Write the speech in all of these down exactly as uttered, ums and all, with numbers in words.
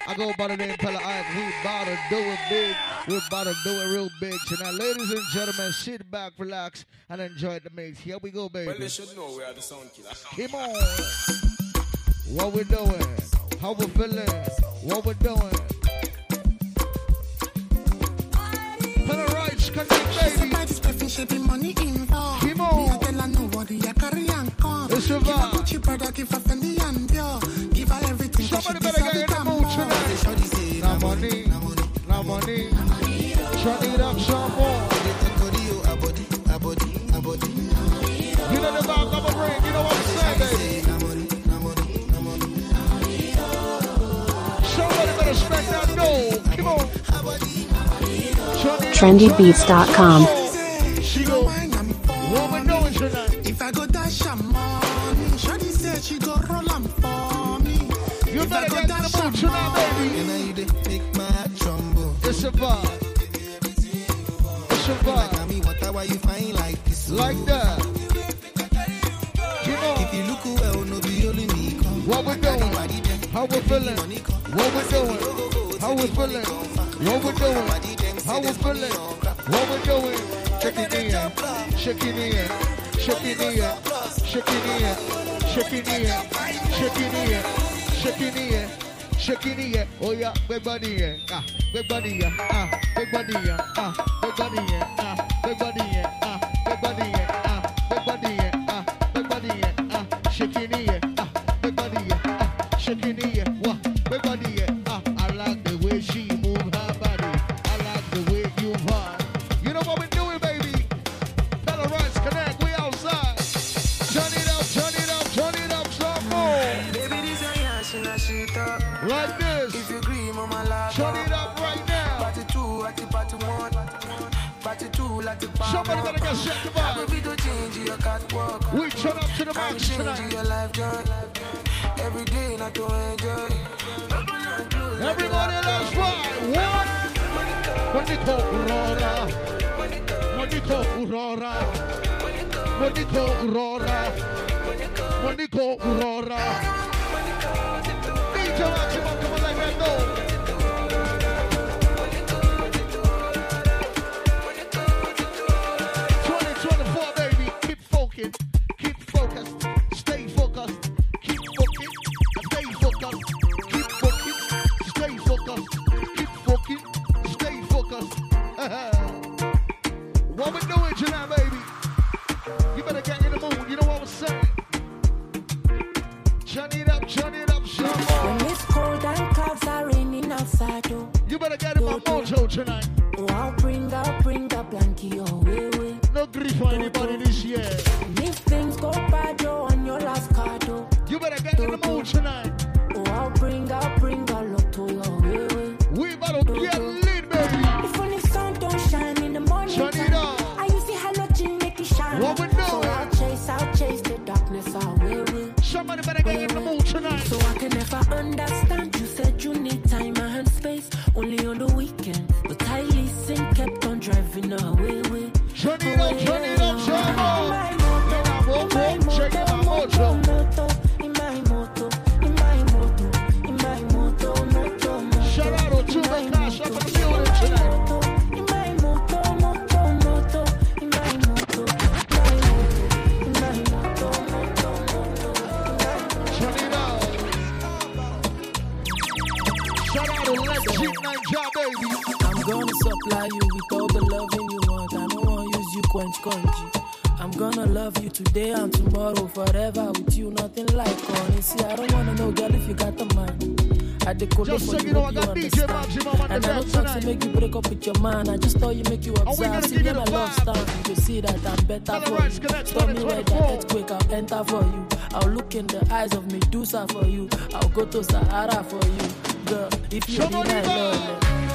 I go by the name Pella Ike. We about to do it big. We about to do it real big tonight. Ladies and gentlemen, sit back, relax, and enjoy the mix. Here we go, baby. Well, they should know we are the sound killer. Come on. What we doing? How we feeling? What we doing? Pella Rights, connect, baby. Money involved. Come on. It's your vibe. Give her give her Fendi and Dior. Give her everything. Somebody better get in the mood tonight. No money, no money. Turn it up some more. You know the vibe I'm a bring. You know what I'm saying, baby. Somebody better smack that door. Come on. trendy beats dot com. She go. What we doing tonight? If I go dash a money, Shawty said she go roll am for me. You if better get in the mood tonight, baby. And I dey make my trumbo. It's a vibe. It's a vibe. Tell me what why you find like this? Like that. You know. If you look well, no be only me. What we doing? How we feeling? What we doing? How we feeling? What we doing? How we feeling? What we doing? Check it in, check it in, check it in, check it in, check it in, check it in, check it in, check it in. Oh yeah, big body, yeah, ah, big body, yeah, ah, big body, yeah, ah, big body, yeah, ah, big body, yeah, ah, big body, yeah, ah, big body, yeah, ah, big body, yeah, ah, shake it in, ah, big body, yeah, ah, shake it in, wah, big body, yeah, ah. I like the way she move her body. I like the way you vibe. You know what we doing, baby? Pella Rights connect. We outside. Turn it up, turn it up, turn it up some more. Baby, this a yash in a sheet up. Like this. If you agree, mama, love. Turn it up right now. Party two, at the party one. Party two, at the party. Somebody better get set to I will vibe. be to change your catwalk. We turn up to the I will max change tonight. your life joy. Every day, not to enjoy. Everybody, let's ride. One. Moniko Aurora. Moniko Aurora. Moniko Aurora. Moniko Aurora. D J Maximo, come on, let me know. twenty twenty-four, baby. Keep focused. Keep focused. Stay focused. Keep focused. Stay focused. Keep focused. Stay focused. Keep focused. Stay focused. What we doing tonight, baby? You better get in the mood. You know what I'm saying? Turn it up, turn it up, some more. When it's cold and clouds are raining outside, oh, You better get in my mojo tonight. oh, I'll bring, I'll bring the blankie your way, way. No grief for anybody this year. If things go bad, you're on your last card, oh, You better get in the mood tonight. oh, I'll bring, I'll bring the luck to your way, way. We better get lit, baby. If when the sun don't shine in the morning Turn it time, up. I use the halogen make it shine. What we So doing? I'll chase, I'll chase the darkness away, way. Somebody better get in the mood tonight. So I can never understand. You said you need time and space only on the weekend, but I listen, kept on driving away, way. Turn it up, turn it up, turn it up. My moto, Check it out, mojo. moto, in my moto, in my moto, in my moto, moto, moto. Shout out to Tuba Cash up in the building tonight. In my moto, moto, moto, in my moto, in my moto, in my moto, moto, Turn it up. Shout out to Legit Ninja, baby. I'm gonna supply you with all the loving you want. I don't wanna use you quench congee. I'm gonna love you today and tomorrow, forever with you, nothing like honey. See, I don't wanna know, girl, if you got the mind. I decorate Just for so you, you know, hope I you got D J understand. Maximum on the And I deck don't talk to tonight. make you break up with your man. I just thought you make you we observe. gonna See, give you when the I love vibe. stand, you can see that I'm better Pella for Rights you. Connect Stormy weather, twenty twenty-four. earthquake, I'll enter for you. I'll look in the eyes of Medusa for you. I'll go to Sahara for you. Girl, if you be Somebody my vibe. love,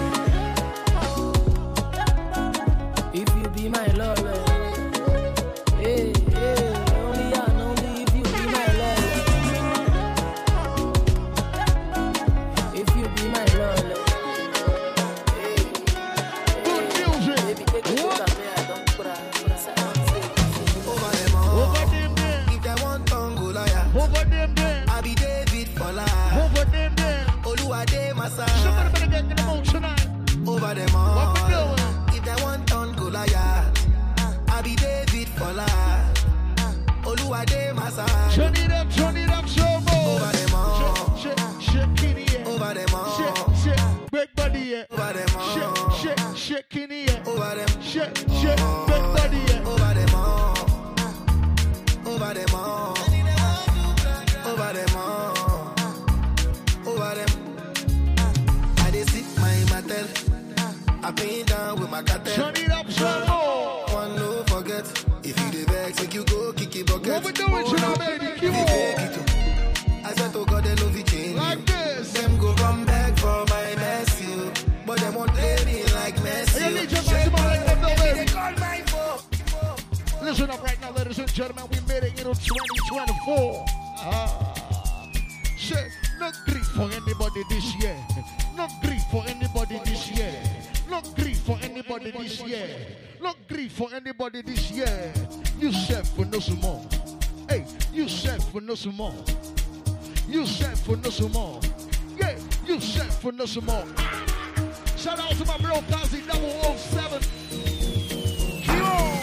if you be my love, hey, hey, only and only if you be my love, if you be my love, hey, Good music. baby, take a look What? at me, I don't cry, but I say, Over them all. Over them there. If they want Tongo lawyer, Over them there. I be David for life. Over them there. Oluwade, my massage. Somebody better get in the mood tonight. Over them all. What we doing? If they want on Goliath, I be David for life. Oluwade massage. Turn it up, turn it up, show more. Over them all. Shit, shit, shit, kitty, yeah. Over them all. Shit, shit, big body, yeah. Over them all. Shit, shit, shit, kitty, yeah. Over them. Shit, shit, big body, yeah. Over them all. Over them all. Over them all. Over them. I dey sit my matel. I been down with my cartel. Turn it up, show more. One no forget. If you the vex, make you go kick it bucket. What we doing tonight, baby? Keep on. I said to God, they love you change. Like this. Them go come back for my mess, you. But they won't play me like Messi. Hey, you need your maximum like them, though, baby. They call my phone. Listen up right now, ladies and gentlemen. We made it into twenty twenty-four. Ah. Shit, no grief for anybody this year. No grief for anybody this year. No grief for anybody this year. No grief for anybody this year. You said for no some more. Hey, you said for no some more. You said for no some more. Yeah, you said for no some more. Shout out to my bro Kazi double oh seven. Keep on.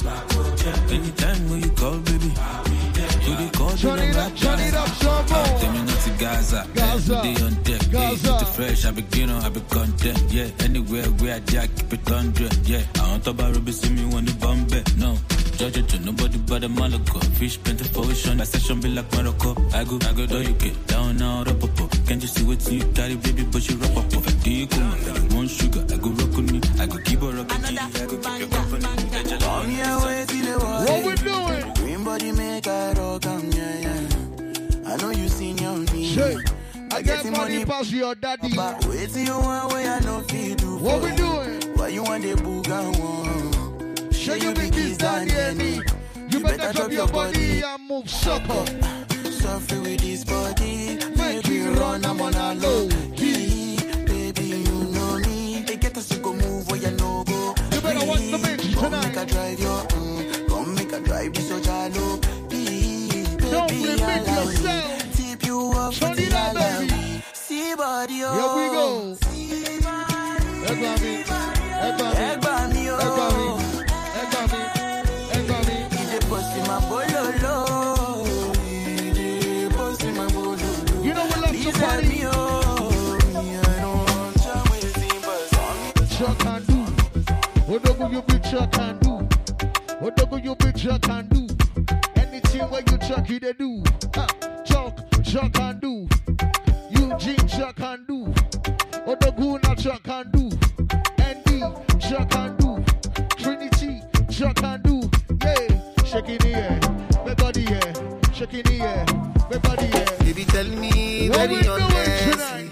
Anytime when you call, baby, you call, turn it up, turn it up, some more. Gaza, Gaza, every day on deck. Gaza. Yeah, fresh, I be you know, I be content. Yeah, anywhere where I jack, keep it hundred. Yeah, I want to buy Ruby, see me when the bomb bet. No, judge to nobody but the Malaco. Fish painted for ocean, that session be like Morocco. I go, I go, do you get down now, up, up, up. Can't you see what you carry, baby, but you rock up. If I do you come, one sugar, I go rock on me. I go keep on rocking me. I go keep your company. What we doing? Green body make I rock on, yeah, yeah. I know you seen your me. Shake. I get money pass your daddy. But wait till you want way I know feel do. What we doing? Why you want the booga one? Show you big kiss down the knee. You better drop your body and move sucker. Suffer with this body. Make you run, I'm on a low key. Baby, you know me. They get us to go move where you know go. You better watch the mix tonight. Come make a drive your mm. Come make a drive this so jalo. Don't limit yourself. Tip you up for the baby. See body, oh. Here we go. Egbami, Egbami, Egbami, oh. Egbami, Egbami. Ije post in my bololo. Ije post in my bololo. You know we love to party. Chuck and do. Whatever you bitch chuck and do. Whatever you bitch chuck and do. Anything where you chuck you they do. Ha. Chuck, chuck and do. Eugene chuck and do. Odoguna chuck and do. Andy chuck and do. Trinity chuck and do. Yeah, shaking the air, my body yeah, shaking the air, my body yeah. Baby, tell me what very we doing honestly. tonight?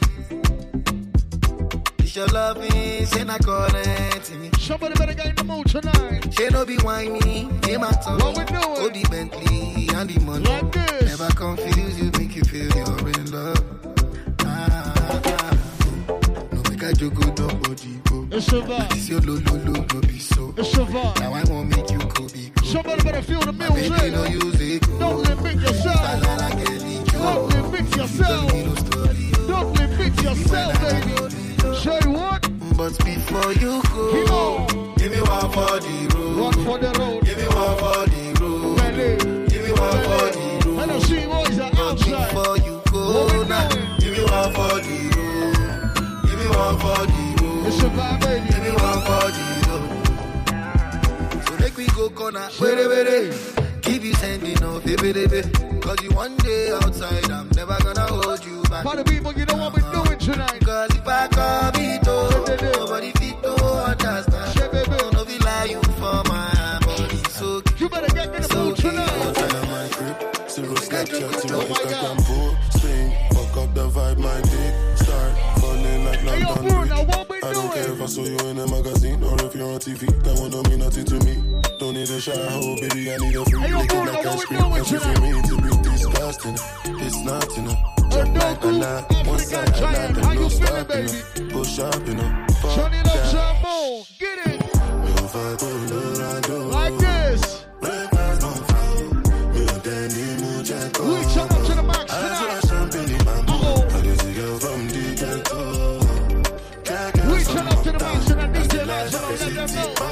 It's your loving, say not correct me. Somebody better get in the mood tonight. She no be whiny, hey my tongue. What we doing? Oh, the Bentley and the money. Like this. Never confuse you, make you feel you're in love. Ah, ah, ah. No make I joke, no body go. It's a vibe. It's your lo lo lo, no be so. It's a vibe. Now I won't make you go be go. Somebody better feel the Baby, music. no use it go. Don't limit yourself. Don't limit yourself. Don't limit yourself, baby. Say what? But before you go, give me one for the road. One for the road. Give me one for the road. Ready. Give me one for the road. I don't see boys are But outside. before you go, now give me one for the road. Give me one for the road. It's a vibe, baby. Give me one for the road. So make we go corner. Wait, wait, wait. Keep you sending off, baby, baby. Cause you one day outside, I'm never gonna hold you back. For the people, you know what we're doing tonight. Cause if I come it oh, nobody fit to understand. Shit, baby. Don't know if you lie you for my body. So You better get in the mood tonight. Zero Snapchat, zero Instagram posting. Fuck up the vibe, my dick start falling like Hey, yo, London Bruno, Bridge. what we I don't care doing? if I saw you in a magazine or if you're on T V. That one don't mean nothing to me. Don't need a shower, oh baby, I need a free Hey, yo, lick Bruno, like what ice we cream. doing Everything tonight? for me to be disgusting. It's not enough. Jump like a lot. One side, African I giant. like How no you feeling, stopping baby? up. Go shopping up. Fuck Turn it up, that. Jumbo. Get it. Meu vai colorado. Like this. Breakfast don't fall. Meu denim, jack off. We turn up to the max I tonight. saw champagne in my Uh-oh. boot. I guess you go from the ghetto. We turn up to the max tonight. D J Max, let them know.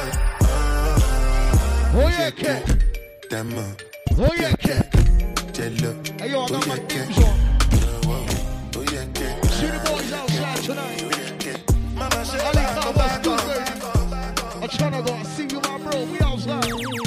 Oh, yeah, cat. Damn, Oh, yeah, cat. jello. Hey, yo, I got my Oh, yeah, games cat. on. Oh, yeah, cat. See the boys outside tonight. Oh, yeah, cat. Mama, say, Ali Khan, what's good, baby? I'm trying to go. I see you, my bro. We outside.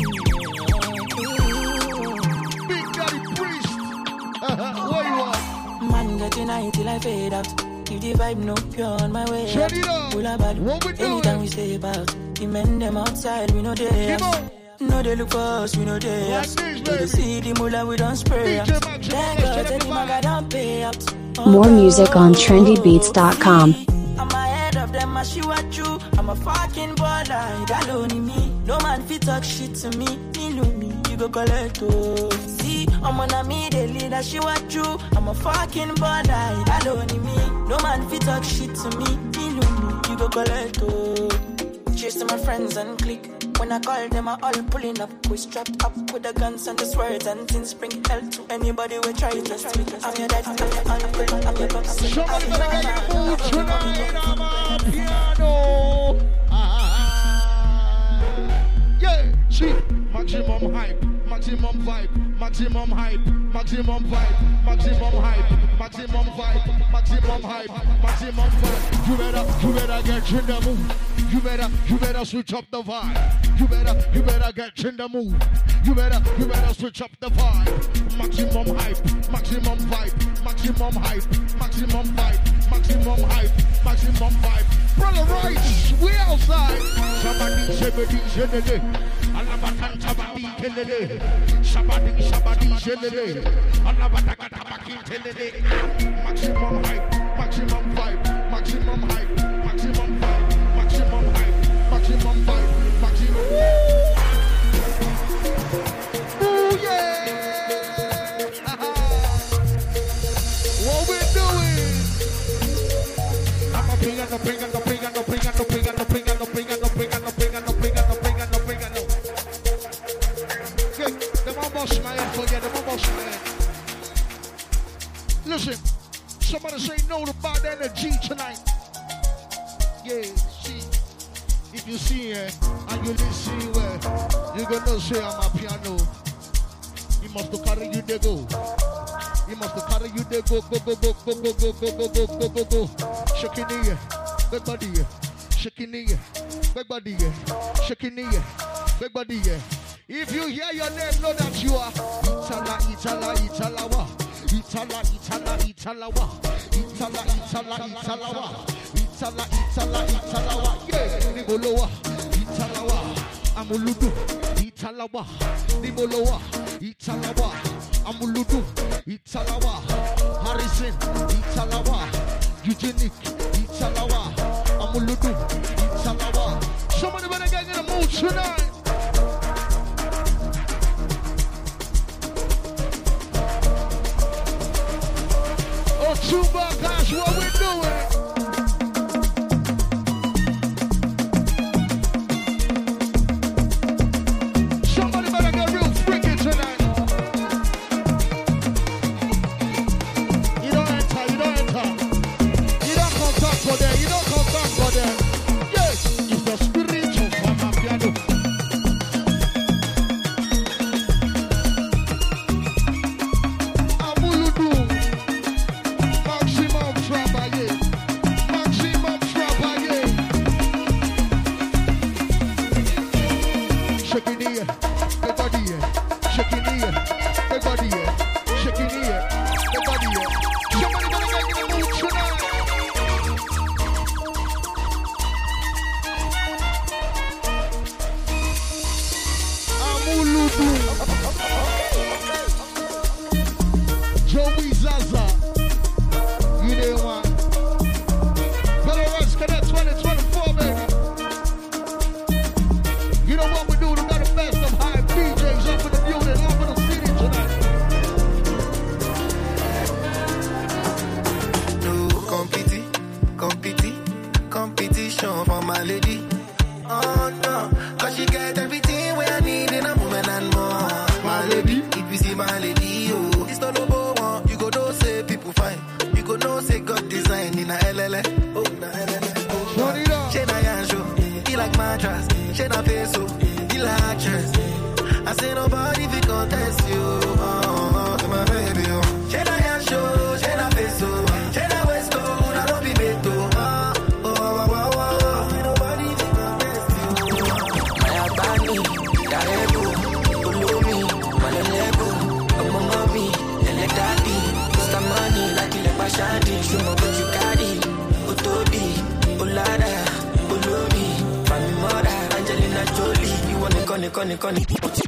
Big Daddy Priest. Where you at? Man, getting high till I fade out. Keep the vibe no pure on my way. Turn it up. Full of bad. What we doing? Anytime we say about the men them outside, we know they Come on. No, they look for us, we know they Like us. this, Do baby. they see the mullah, we don't spray D J us. Max, Thank let's God, check tell the him I vibe. got don't pay out. More music on trendy beats dot com. I'm ahead of them, I shoot at you. I'm a fucking baller, that only me. No man fit talk shit to me. Me know me, you go collect oh. See, I'm on a me, they lead, I shoot at you. I'm a fucking baller, that only me. No man fit talk shit to me. Me know me, you go collect oh. Cheers to my friends and click. When I call them, I all pulling up. We strapped up with the guns and the swords and things. Bring hell to anybody we try to test me. I'm your dad, I'm your uncle, I'm your boss. Somebody better get in the mood tonight. I'm on piano. Ah, yeah, see, maximum hype, maximum vibe, maximum hype, maximum vibe, maximum hype, maximum vibe, maximum hype, maximum vibe. You better, you better get in the mood. You better, you better switch up the vibe. You better, you better get in the mood. You better, you better switch up the vibe. Maximum hype, maximum vibe, maximum hype, maximum vibe, maximum hype, maximum vibe. Brother Rice, we outside. Somebody, somebody, somebody. Alabatan tabaki telele. Somebody, somebody, somebody. Alabatan tabaki telele. Maximum hype, maximum vibe, maximum hype, maximum vibe, maximum hype, maximum vibe, maximum. Ooh yeah! What we doing? I'm a bring and a bring and a bring and a bring and a bring and a bring and a bring and a bring and a bring and a bring and a bring and a bring and a. Okay, them almost my head, forget them almost my head. Listen, somebody say no to bad energy tonight. Yeah, see, if you see it and you listen well, you're gonna say I'm a piano. He must to carry you there go. He must to carry you there go go go go go go go go go go go go go. Shaking it, big body, shaking it, big body, shaking it, big body. If you hear your name, know that you are Itala, Itala, Italawa, Itala, Itala, Italawa, Itala, Itala, Italawa, Itala, Itala, Italawa. Yeah, Nibolowa, Italawa, Amuludu, Italawa, Nibolowa, Italawa, Amuludu, Italawa, Harrison, Italawa, Eugenic, Italawa, Amuludu, Italawa. Somebody better get in the mood tonight. Oh, Chuba, gosh, what we doing? Somebody better get real freaky tonight. You don't enter, you don't enter. You don't come back for them, you don't come back for them. Yes, it's the spirit of Amapiano. Amuludu, maximum travailler, maximum travailler. Shaking it, everybody, shaking it, everybody, shaking it, everybody. Somebody gonna get in the mood tonight. Amuludu, Joey Zaza, you didn't want. Fellow Reds Connect twenty twenty-four, baby. You know what we do? We got the best of high D Js up in the building, up in the city tonight. No competi, competi, competition for my lady. Oh no, cause she get everything where I need in a woman and more. My lady, if you see my lady, oh, it's not no one. You go know say people fine. You go know say God design in a L L A. Oh, na L L A. Oh, Turn it up. she na yansho, he like mattress. She na peso, he like actress. I say nobody fi contest you. Oh, oh, my baby, oh. She na yansho, she na peso, she na West Coast, I don't be beto. Oh, oh, oh, oh, oh. Say nobody fi contest you. Maya Bani, Darego, Ulumi, Malelego, Omomomi, Ele Daddy, Mister Money, like Ile Bashadi, Shumo Bujukadi, Utobi, Ulada, Ulumi, Fami Mora, Angelina Jolie, you wanna call it, call it, call it,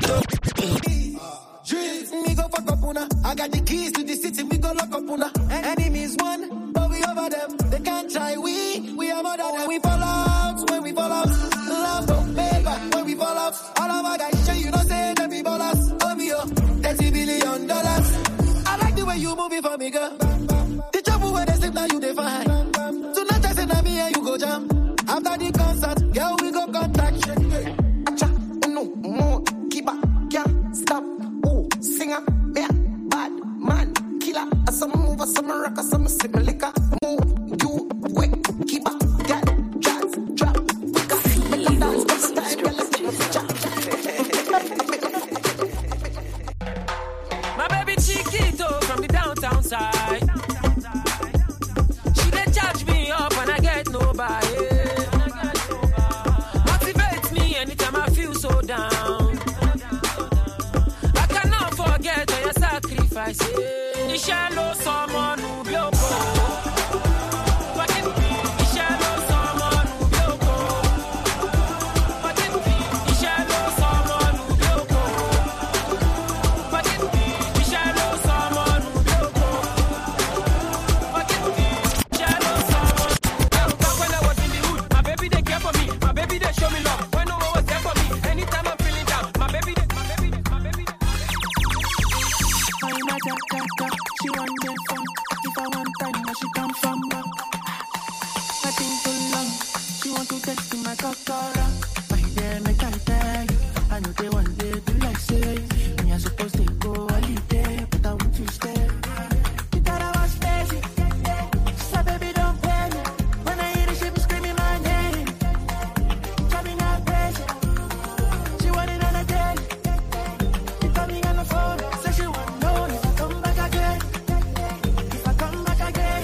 Dreams, me go fuck up una. I got the keys to the city, we go lock up una. Enemies one, but we over them. They can't try we, we are more than them. We fall out, when we fall out. Love don't paper, when we fall out. All of our guys, show you don't say them be ballers. Oh me oh, thirty billion dollars. I like the way you move it for me, girl. The trouble where they sleep now you define. Tonight I say na me and you go jam. After the concert, girl we go contact. Acha, no more, keep up, can't stop. Oh, singer, yeah, bad man, killer. Some move, some rock, some sip liquor. Move, you quick, keep up, get, jazz, drop, quicker. Make them dance, make them dance, make them dance. Iṣẹ́ ló sọ ọmọ nù bí òkò. Iṣẹ́ ló sọ ọmọ nù bí òkò. Iṣẹ́ ló sọ ọmọ nù bí òkò. Iṣẹ́ ló sọ ọmọ nù bí òkò. Iṣẹ́ ló sọ ọmọ. Back when I was in the hood, my baby they care for me. My baby they show me love. When no one was there for me, anytime I'm feeling down, my baby they, my baby they, my baby they. I'm a jackata, she want them from. If I want time, now she come from back. I think too long, she want to text in my kakara. My dear, make I tell you, I know they want day do like say. Me I supposed to go holiday, but I want to stay. You thought I was crazy, so baby don't pay me. When I hear the shit screaming my name, driving her crazy. She want it on a day. She call me on the phone, say she want know if I come back again. If I come back again.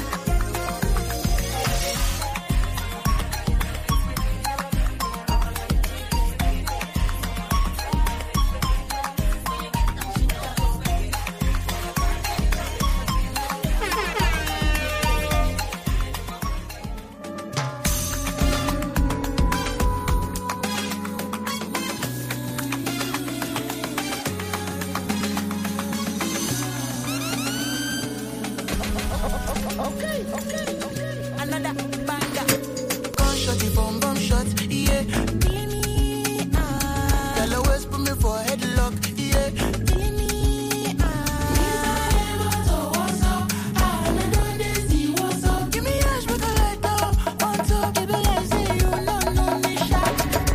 Another banger. Gun shot, the bomb bomb shot, yeah. Killing me, ah. Girl always put me for a headlock, yeah. Killing me, ah. What's up? I don't know see what's up. Give me ash, make a light up. On top, baby, I say you know, no me shot.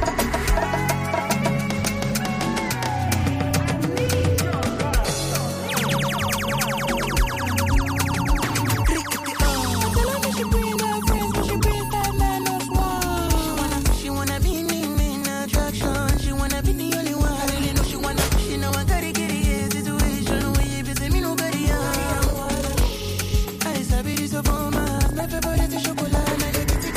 She wanna be me, main attraction. She wanna be the only one. I really know she wanna. She know I gotta get it. Situation where you visit me, nobody else. I sabi this of all my. My favorite is chocolate, my Kitty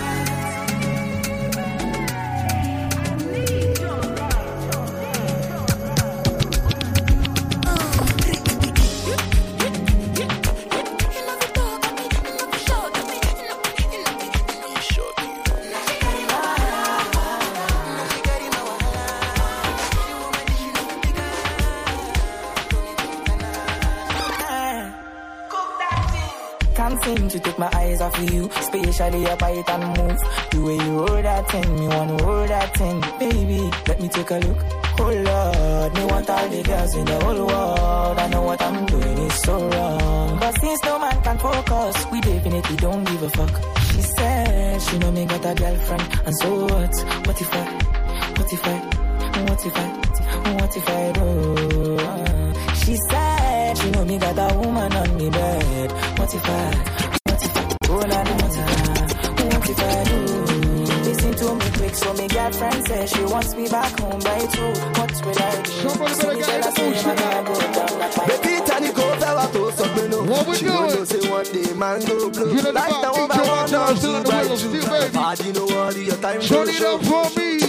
Can't seem to take my eyes off of you, especially your bite and move. The way you roll that thing, me wanna roll that thing. Baby, let me take a look. Oh Lord, me want all the girls in the whole world. I know what I'm doing is so wrong, but since no man can focus, we definitely don't give a fuck. She said she know me got a girlfriend, and so what? What if I? What if I? What if I? What if I do? She said she know me got a woman on me bed. What if I? What if I? Oh na na na. What if I do? Listen to me quick, so me girlfriend says she wants me back home by two. What will I do? Somebody So me better tell get her in the say bullshit. man I go down like my. Baby, Tani go fella to something. What we She doing? know say one day man go blue. You know the Like vibe, the D one J I want Martin, to still in the by middle, two. still baby. Ah, you know what? Your time Turn to it show. up for me.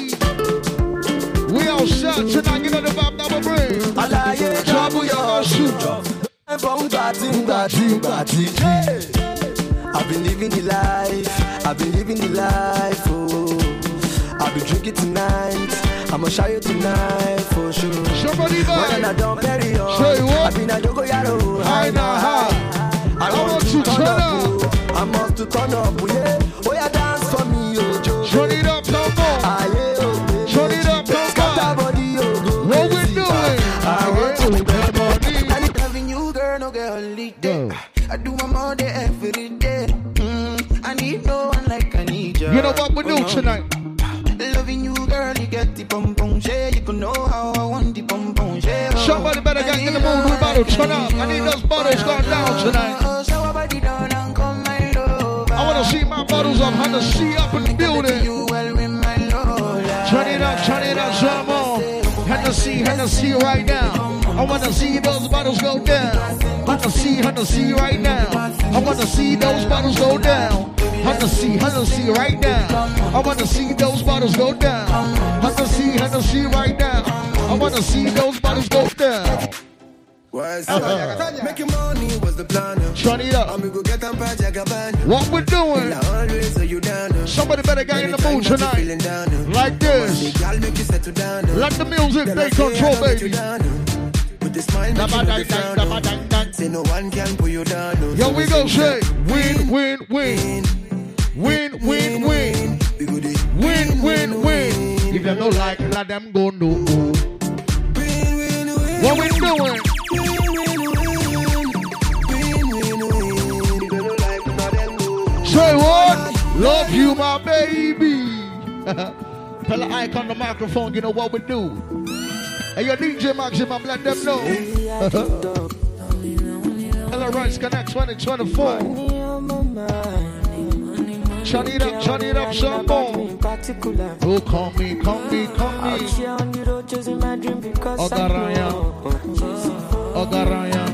We outside tonight, you know the vibe that we bring. Alaye trouble your shoe. From batting, batting, batting. I've been living the life. I've been living the life. Oh, I've been drinking tonight. I'ma show you tonight for sure. Somebody When I vibe. don't bury you. Say what? I've been a dogo yaro. High now, high. I want to turn up. oh. I must to turn up. oh, Yeah. Oh yeah, dance for me, oh Joe. Turn it up no more. Ah, yeah, oh, baby. Turn it up no Scatter more. body, oh, go What we crazy. doing? I want to Hey, get body. I need loving you, girl, no girl, holiday. Go. I do my more day every day. Mm, I need no one like I need you. You know what we do tonight? Loving you, girl, you get the pom pom shade. You can know how I want the pom pom shade. Somebody better get in the mood with bottle. Turn up. I need those bottles going down tonight. Oh, show our body down and come my love. I want to see my bottles of Hennessy up in the building. You well with my love. Turn it up, turn it up, some more. Hennessy, Hennessy right now. I want to see those bottles go down. Hennessy, Hennessy right now. I want to see those bottles go down. Hennessy, Hennessy right now. I want to see those bottles go down. Hennessy, Hennessy right now. I want to see those bottles go down. Uh-huh. Making money was the plan. Turn it up. We go get them by Jagaban. What we doing? Somebody better get in the mood tonight. Like this. Let the music take control, baby. With the smile, say no one can pull you down. Yo, we go say win, win, win. Win, win, win. Win, win, win. If them don't like it, let them go no. What we doing? Say what? Love you, my baby. Fella icon on the microphone, you know what we do. Hey, your D J Maximum, let them know. Hello, Rice Connect twenty twenty-four. Turn it up, turn it up some more. Oh, call me, call me, call me. Ogaraya. Ogaraya.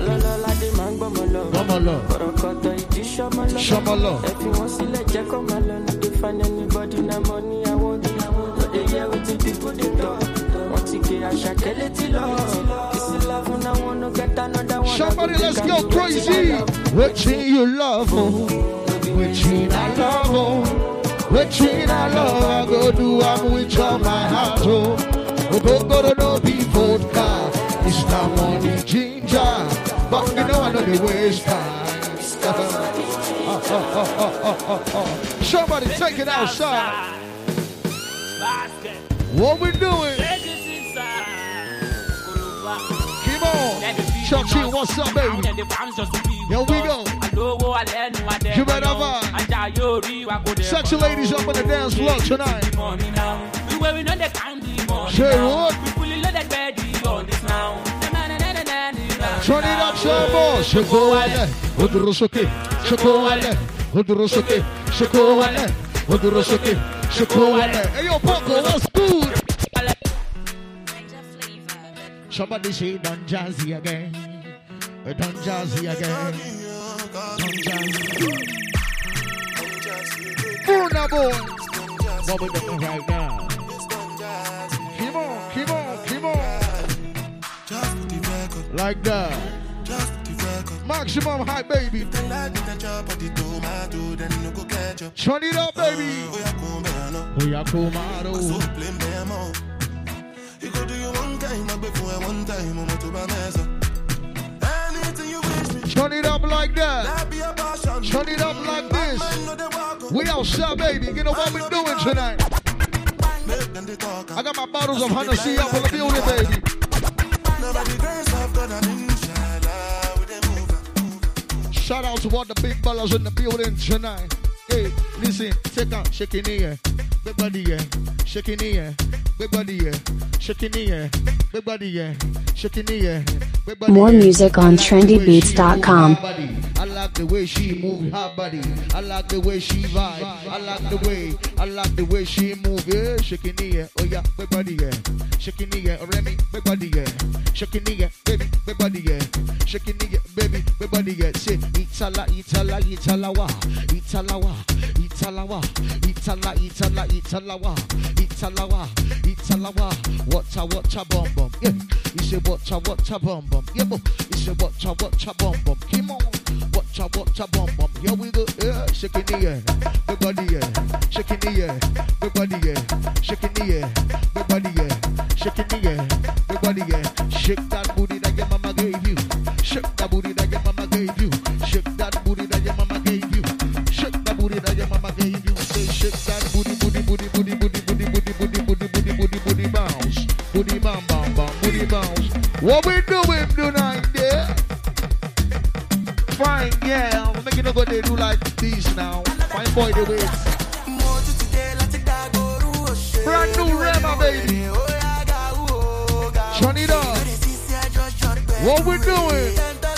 Gomolo. Shamalo. If you want to let Jack come alone, to find anybody na money I want. But they hear what the people they talk. Want to get a shakeleti love. This is love and I want to get another one. Somebody, let's go crazy. Which you love, which I love, which I love. I go do I'm with all my heart. Oh, go go to no be vodka. It's not money ginger, but you know I know the waste time. Oh, oh, oh, oh, oh, oh. Somebody take it outside. What we doing? Keep on. Chucky, what's up, baby? Here we go. You better vibe. Sexy ladies up on the dance floor tonight. Say what? Turn it up some more. Shakowale, Udrusoke, Shakowale, Udrusoke, Shakowale, Udrusoke, Shakowale. Hey yo, Poco, what's good? Somebody say Don Jazzy again. Don Jazzy again. Don Jazzy. Burna Boy. What we doing right now? Keep on, keep on, keep on. Like that. Maximum high, baby. Turn it up, baby. Oya Kumaro. You go do you one time, but before one time, I'm to Vanessa. Anything you wish me. Turn it up like that. Turn it up like this. We outside, baby. You know what we're doing tonight? I got my bottles of Hennessy up in the building, baby. Shout out to all the big ballers in the building tonight. Hey, listen, take out, shake it in here. Big body, yeah. Shake it in here. Big body, yeah. Shake it in here. Big body, yeah. Shake it in here. More music on trendy beats dot com. I like the way she move her body. I like the way she vibe. I like the way, I like the way she move. Yeah, shaking in here. Oh yeah, big body, yeah. Shaking in here. Oh, Remy, big body, yeah. Shaking in here, baby, big body, yeah. Shaking in here, baby, big body, yeah. Say, Itala, Itala, Italawa, Italawa, Italawa, Itala, Itala, Italawa, Italawa, Italawa. Watcha, watcha, bum bum. Yeah, you say watcha, watcha, bum bum. Yeah, boy. You say watcha, watcha, bum bum. Come on. Watcha, watcha, bum bum. Here we go. Yeah, shaking the air. Big body, yeah. Shaking the air. Big body, yeah. Shaking the air. Big body, yeah. Shaking the air. Big body, yeah. Shake that booty that your mama gave you. Shake that booty that your mama gave you. Shake that booty that your mama gave you. Shake that booty that your mama gave you. Say shake that booty, booty, booty, booty, booty, booty, booty, booty, booty, booty, booty, booty, bounce. Booty bam, bam, bam, booty bounce. What we doing tonight, there? Fine, yeah. I'm making a go they do like this now. Fine boy, the way. Brand new Rema, baby. Turn it up. What we doing?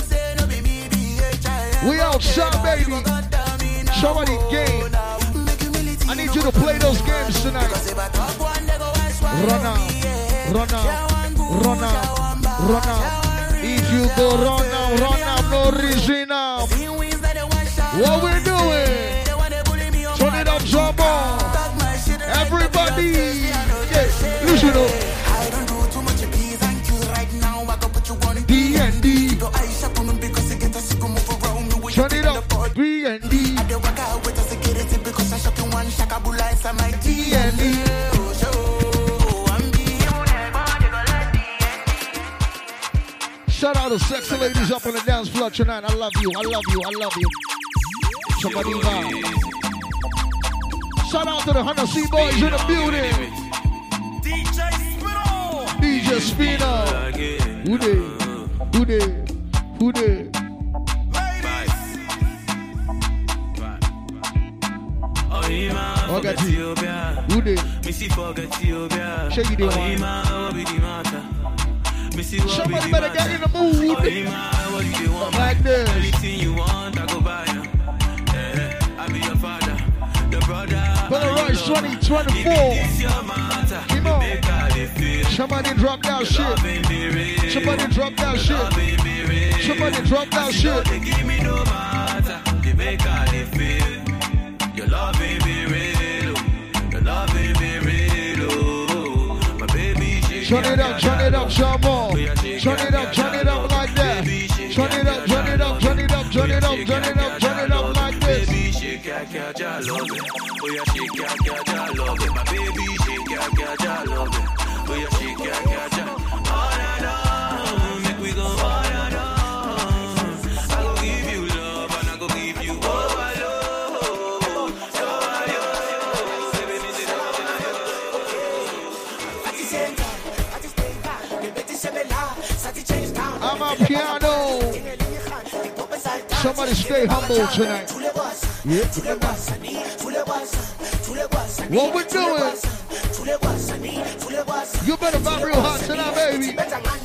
We outside, baby. Somebody game. I need you to play those games tonight. Run out, run out, run out, run out. If you go run out, run out, no reason now. What we doing? Turn it up some more. Everybody, yeah, listen up. D N B and D. I don't work out with the security because I shot in one shakabula inside my D and D. Shout out to sexy ladies up on the dance floor tonight. I love you, I love you, I love you. Somebody vibe. Shout out to the Hennessy boys in the building. D J Spino. D J Spino. Who they? Who they? Who they? Oh, got you. Who they? Shake it down. Somebody better get in the mood. Like this. Anything you want, I go buy you. Yeah, I be your father, the brother. Better Royce twenty twenty-four. Come on. Somebody drop that shit. Somebody drop that shit. Somebody drop that shit. Give me no matter. They make how they feel. Your love ain't be real. Your love ain't be real. My baby, turn it up, turn it up, some more. Turn it up, turn it up like that. Turn it up, turn it up, turn it up, turn it up, turn it up, turn it up like this. Baby, shake ya, catch ya, love it. Oh yeah, shake ya, catch ya, love it. My baby, shake ya, catch ya, love it. Oh yeah, shake ya, catch ya. All night long, make we go all night long. I go give you love and I go give you overload. So I I'm a piano. Somebody stay humble tonight. Yeah. What we doing? You better vibe real hot tonight, baby.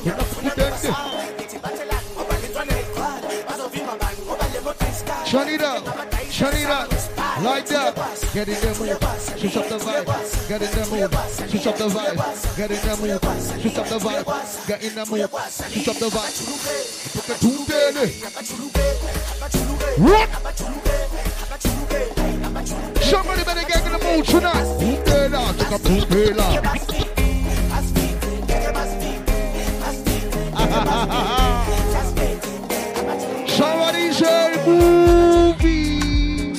Turn it up, turn it up, like that. Get in the mood, switch up the vibe. Get in the mood, switch up the vibe. Get in the mood, switch up the vibe. Get in the mood, switch up the vibe. Put the two there. What? Somebody better get in the mood tonight. Bootela, take a bootela. Somebody say movie.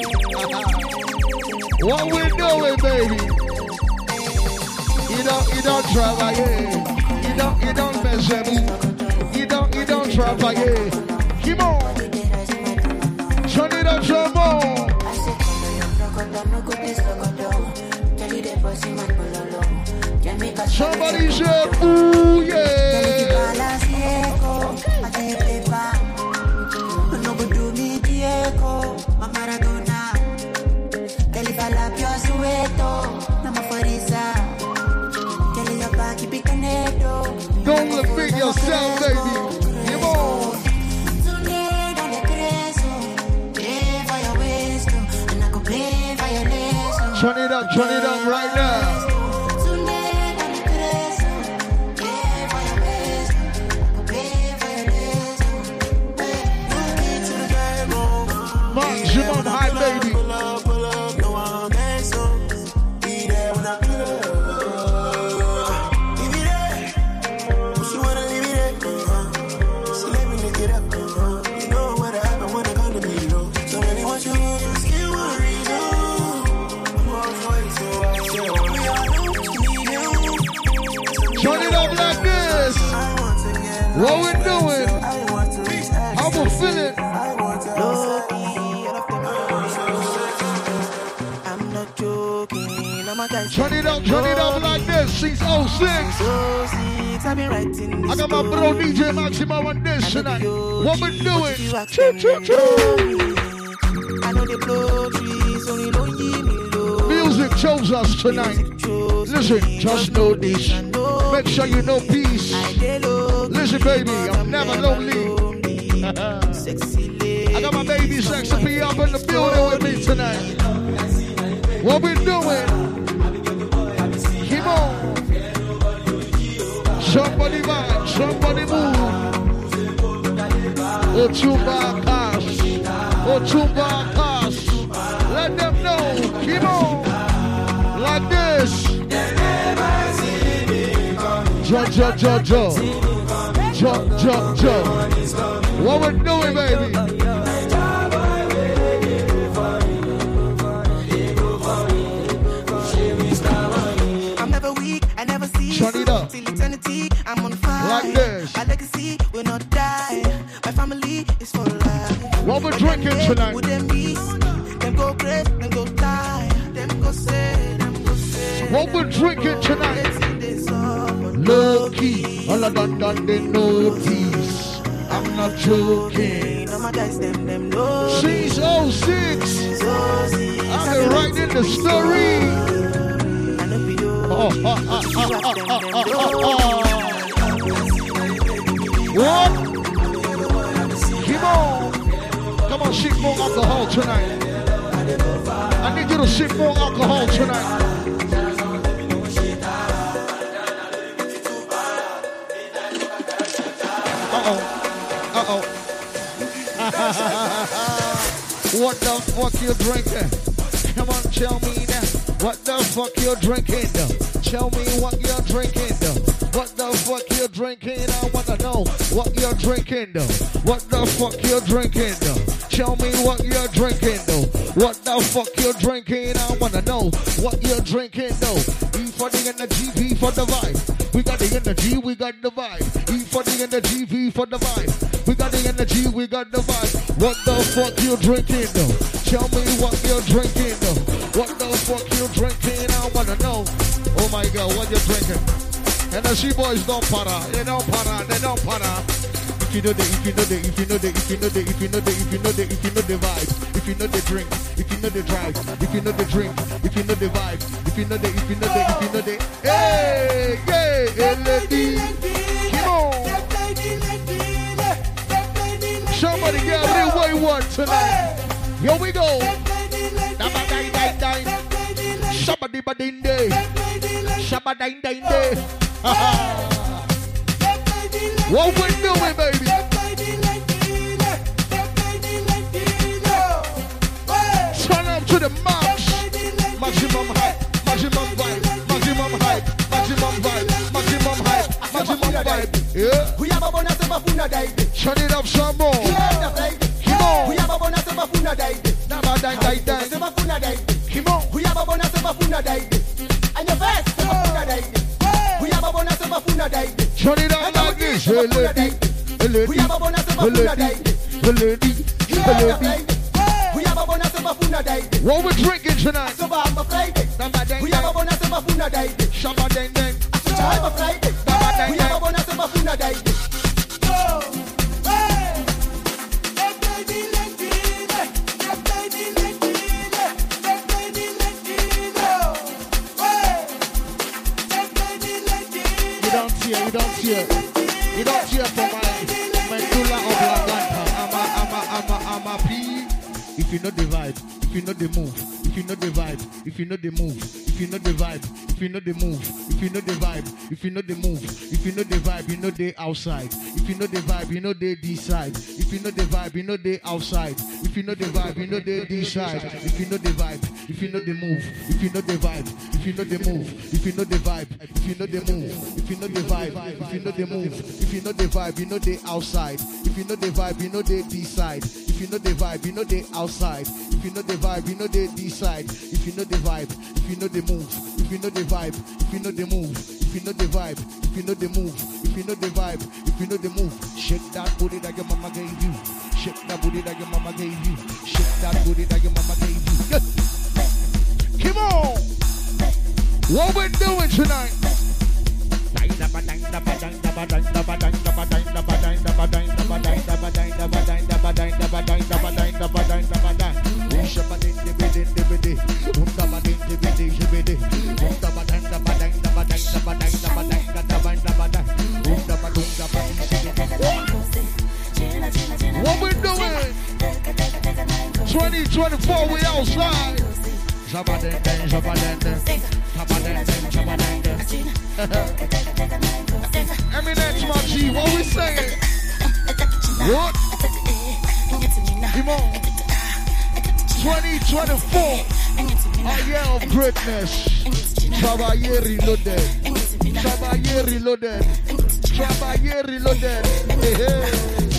What we doing, baby? You don't, you don't travailler. You don't, you don't mess with me. You don't, you don't travailler. Come on. Turn it up some more. Somebody say ooh yeah. Don't repeat yourself, baby. Come on. Turn it up, turn it up right now. Maximum high, baby. Turn it up like this. What we doing? How we feeling? Turn it up, turn it up like this. Since oh six. I got my bro D J Maximo on this tonight. What we doing? Choo, choo, choo. Music chose us tonight. Listen, just know this. Make sure you know peace. Listen, baby, I'm never lonely. I got my baby Sexy P up in the building with me tonight. What we doing? Come on. Somebody vibe, somebody move. Otumba Cash. Otumba Cash. Let them know. Come on. Like this. Jo, jo, jo, jo. Jo, jo, jo. What we doing, baby? drinking tonight? What we drinking tonight? Low key, all of them done they notice. I'm not joking. six oh six. I've been writing the story. Oh, oh, oh, oh, oh, oh, oh. What? Come on. Come on, sip more alcohol tonight. I need you to sip more alcohol tonight. Uh-oh. What the fuck you drinking? Come on, tell me now. What the fuck you drinking though? Tell me what you're drinking though. What the fuck you drinking? I wanna know what you're drinking though. What the fuck you drinking though? Tell me what you're drinking though. What the fuck you drinking? I wanna know what you're drinking though. E for the energy, V for the vibe. We got the energy, we got the vibe. E for the energy, V for the vibe. We got the energy, we got the vibe. What the fuck you drinking though? Tell me what you're drinking though. What the fuck you drinking? I wanna know. Oh my God, what you drinking? And the she boys don't para, they don't para, they don't para. If you know the, if you know the, if you know the, if you know the, if you know the, if you know the, if you know the vibe, if you know the drink, if you know the drive, if you know the drink, if you know the vibe, if you know the, if you know the, if you know the, hey, hey, hey, lady, come on. Somebody get a little wayward tonight. Here we go. Somebody badin day. Somebody day day. What we doing, baby? Turn up to the max. Maximum hype, maximum vibe, maximum hype, maximum vibe, maximum hype, maximum vibe. Yeah. Turn it up some more. Come on. Never die, die, die. Come on. And your best. Turn it up like this. Hey lady, hey lady, hey lady, hey lady, hey lady. What we drinking tonight? Number dang dang. Shabba dang dang. Number dang dang. You don't cheer, you don't cheer. You don't cheer for my medulla oblongata. I'm a, I'm a, I'm a, I'm a P. If you know the vibe, if you know the move, if you know the vibe, if you know the move, if you know the vibe, if you know the move, if you know the vibe, if you know the move, if you know the vibe, you know the outside. If you know the vibe, you know the D side. If you know the vibe, you know the outside. If you know the vibe, you know the D side. If you know the vibe, if you know the move, if you know the vibe, if you know the move, if you know the vibe, if you know the move, if you know the vibe, if you know the move, if you know the vibe, you know the outside. If you know the vibe, you know the D side. If you know the vibe, you know the outside. If you know the vibe, you know the D side. If you know the vibe, if you know the move, if you know the vibe, if you know the move, if you know the vibe, if you know the move, if you know the vibe, if you know the move, shake that booty that your mama gave you. Shake that booty that your mama gave you. Shake that booty that your mama gave you. Yes. Come on. What we doing tonight? What we doing? twenty twenty-four, we outside. Eminence, my G, what we saying? What? Come on. twenty twenty-four, a year of greatness. Travailler reloaded. Travailler reloaded. Travailler reloaded. Hey, hey.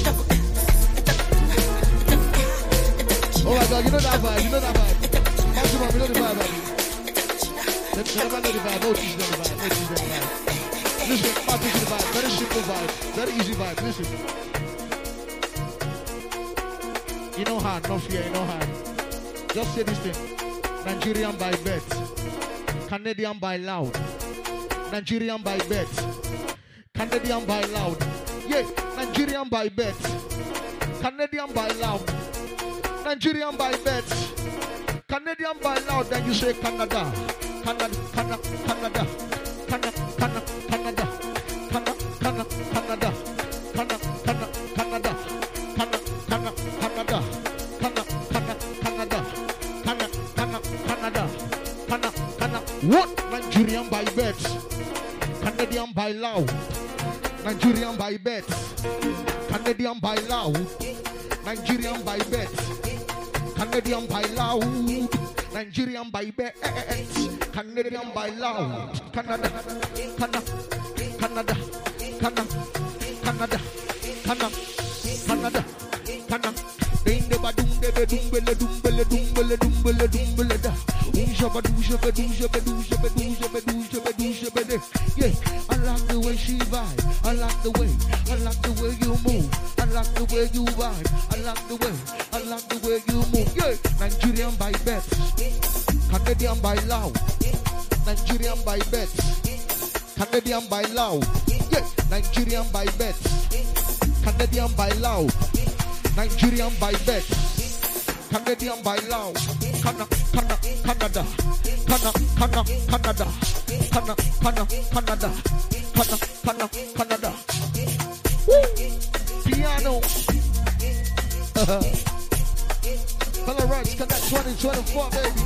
Oh my God, you know that vibe, you know that vibe. Maximum, you know the vibe, baby. Let me know the vibe, no teach them the vibe, no teach them the vibe. Listen, my teach the vibe, very simple vibe, very easy vibe, listen. You know how, no fear, you know how. Just say this thing. Nigerian by bet. Canadian by loud. Nigerian by bet. Canadian by loud. Yeah, Nigerian by bet. Canadian by loud. Nigerian by bet. Canadian by loud. Then you say Canada. Canada, Canada, Canada. Canada, Canada, Canada. Canada, Canada, Canada. Canada, Canada, Canada. Canada, Canada, Canada. Canada, Canada, Canada. Canada, Canada, Canada. Canada, Canada. What? Nigerian by bet. Canadian by loud. Nigerian by bet. Canadian by loud. Nigerian by bet. Canadian by loud. Nigerian by bet. Canadian by loud. Canada. Canada. Canada. Canada. Canada. Canada. Canada. Canada. Ding de ba dum de dum bele dum bele dum bele dum bele dum bele da. Um shaba dum shaba dum shaba dum shaba dum shaba dum shaba dum shaba de. Yeah, I like the way she vibe. I like the way. I like the way you move. I like the way you vibe. I like the way. I like the way you move. Yeah, Nigerian by bet. Canadian by loud. Nigerian by bet. Canadian by loud. Yeah, Nigerian by bet. Canadian by loud. Nigerian by bet. Canadian by loud. Canada, Canada, Canada. Canada, Canada, Canada. Canada, Canada, Canada. Canada, Canada, Canada. Woo! Piano. Color Rights Connect twenty twenty-four, baby.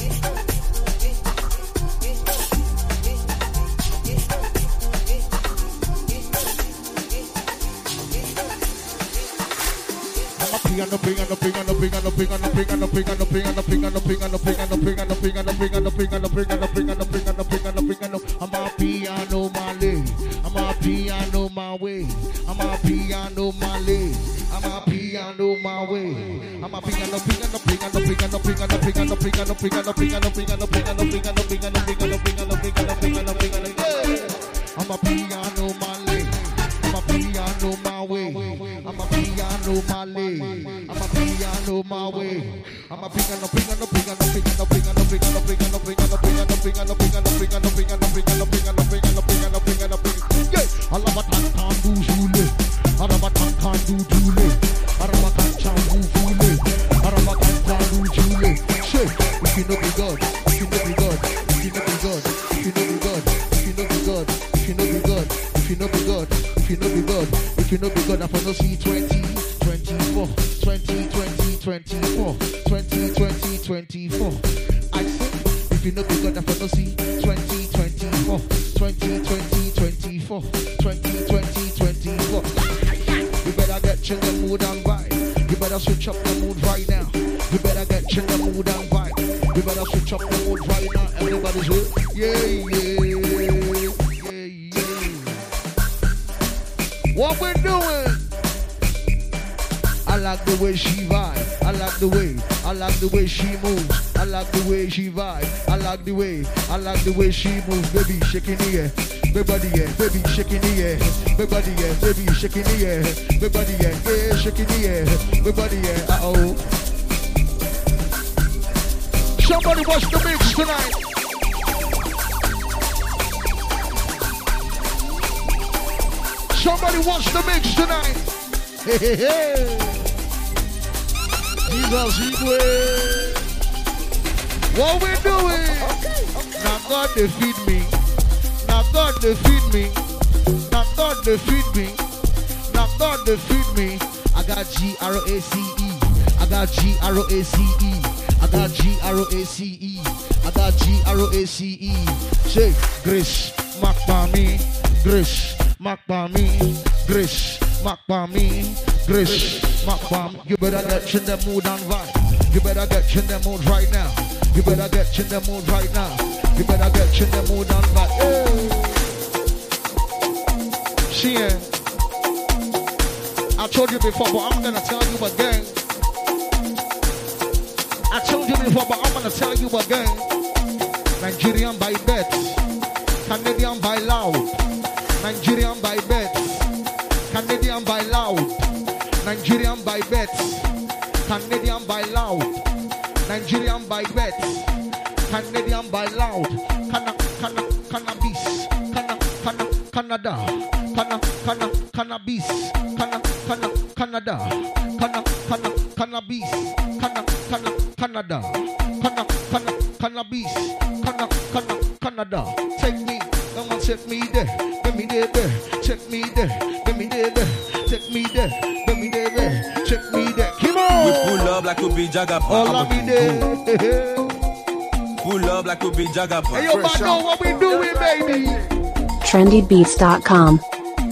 Piano, piano, piano, piano, piano, piano, piano, piano, piano, piano, piano, piano, piano, piano, piano, piano, piano, piano, piano, piano. I'm a piano Malay. I'm a piano my way. I'm a piano Malay. I'm a piano my way. I'm a piano, piano, piano, piano, piano, piano, piano, piano, piano, piano, piano, piano, piano, piano, piano, piano, piano, piano, piano. I'm a piano Malay. I'm a piano my way. I'm a piano Malay. I'm a piano my way. I'm a piano, piano, piano, piano, piano, piano, piano, piano, piano, piano, piano, piano, piano, piano, piano, piano, piano, piano, piano. Yeah, I love a tan can do jule. I love a tan can do jule. I love a tan can do jule. I love a tan can do jule. Say, if you know be God, if you know be God, if you know be God, if you know be God, if you know be God, if you know be God, if you know be God, if you know be God, if you know be God, I for no see twenty. twenty-four, twenty, twenty, twenty-four, twenty, twenty, twenty-four. I say, if you know be God, I for no see twenty, twenty-four, twenty, twenty, twenty-four, twenty, twenty, twenty-four. You better get in the mood and vibe. You better switch up the mood right now. You better get in the mood and vibe. You better switch up the mood right now. Everybody's here. Yeah, yeah, yeah, yeah. What we're doing? I like the way she vibe. I like the way. I like the way she moves. I like the way she vibe. I like the way. I like the way she moves. Baby shaking the air. Baby yeah. Baby shaking the air. Baby yeah. Baby shaking the air. Baby yeah. Yeah shaking the air. Baby yeah. Uh oh. Somebody watch the mix tonight. Somebody watch the mix tonight. Hey hey hey. Jesus, what we doing? Okay, okay. Now God they feed me. Now God they feed me. Now God they feed me. Now God they feed me. I got G R O A C E. I got G R O A C E. I got G R O A C E. I got G R O A C E. Say Grace, Mac by me. Grace, Mac by me. Grace, Mac by me. Grace. You better get in the mood and vibe. You better get in the mood right now. You better get in the mood right now. You better get in the mood and vibe. Hey. See ya. I told you before, but I'm gonna tell you again. I told you before, but I'm gonna tell you again. Nigerian by bet. Canadian by loud. Nigerian by bet. Canadian by loud. Nigerian by bet. Canadian by loud, Nigerian by bet, Canadian by loud, Cana, Cana, cannabis, Cana, Cana, Canada, Cana, Cana, cannabis, Cana, Cana, Canada, Cana, Cana, cannabis, Cana, Cana, Canada, Cana, Cana, cannabis, Cana, Cana, Canada. Take me, come on, take me there, let me there, there, take me there, let me there, there, take me there, let me there, there, take me there. Come on. We pull up like we be Jagger. All of me there. Pull up like we be Jagger. Hey, yo, man, know what we doing, baby. trendy beats dot com.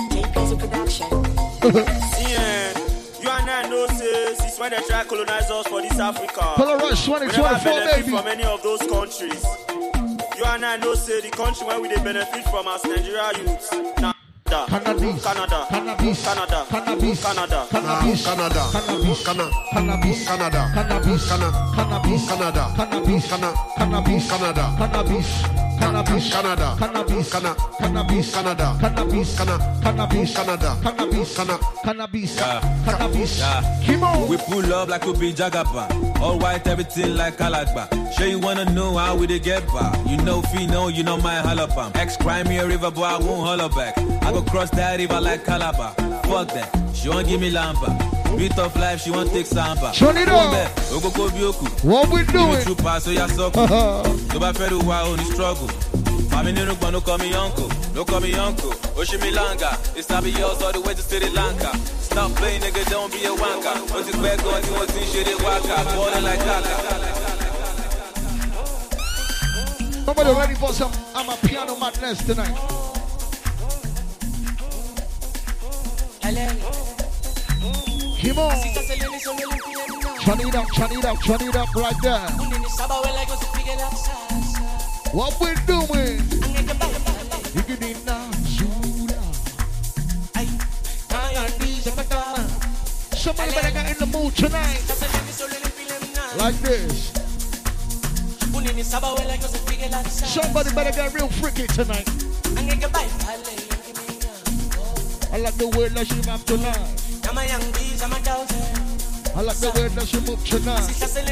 Yeah, you and I know, sis, it's when they try to colonize us for this Africa. Pull Rush twenty twenty-four, baby. From any of those countries. You and I know, say the country where we they benefit from as Nigeria youths. Nah. Cannabis, Canada, cannabis, Canada, cannabis, Canada, cannabis, Canada, cannabis, Canada, cannabis, Canada, cannabis, Canada, cannabis, Canada, cannabis, cannabis, Canada, cannabis, Canada, cannabis, Canada, cannabis, Canada, cannabis, Canada, cannabis, Canada, cannabis, Yeah. cannabis. Yeah. Come on. We pull up like we be Jagaba. All white, everything like Kalagba. Sure you wanna know how we they get by. You know Fino, you know my halabam. Ex-crime me a river, boy, I won't holler back. I go cross that river like Calabar. Fuck that, she won't give me lamba. Beat of life, she won't take samba. Turn it on. What we doing? True pass, so ya suck. So bad for the while on the struggle. Mami no no call me uncle, no call me uncle. Oshimilanga, it's not be yours all the way to Sri Lanka. Stop playing, nigga, don't be a wanker. What's it back on you, what's in shit, it waka. Balling like Kaka. Somebody ready for some I'm a piano madness tonight. Come on. Turn it up, turn it up, turn it up right there. What we doing? Somebody better get in the mood tonight. Like this. Somebody better get real freaky tonight. I like the way that she move tonight. I like the way that she move tonight.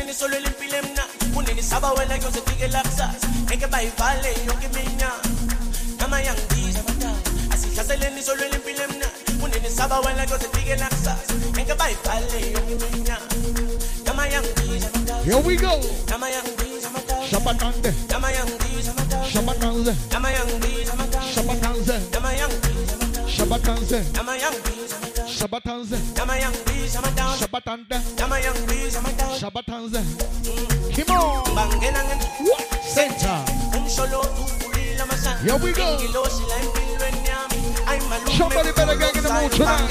Here we go. Shabatanze. Shabatanze. Shabatanze. Shabatanze. Shabatanze. Shabatanze. Shabatanze. Come on. What? Center. Here we go. Somebody better get in the mood tonight.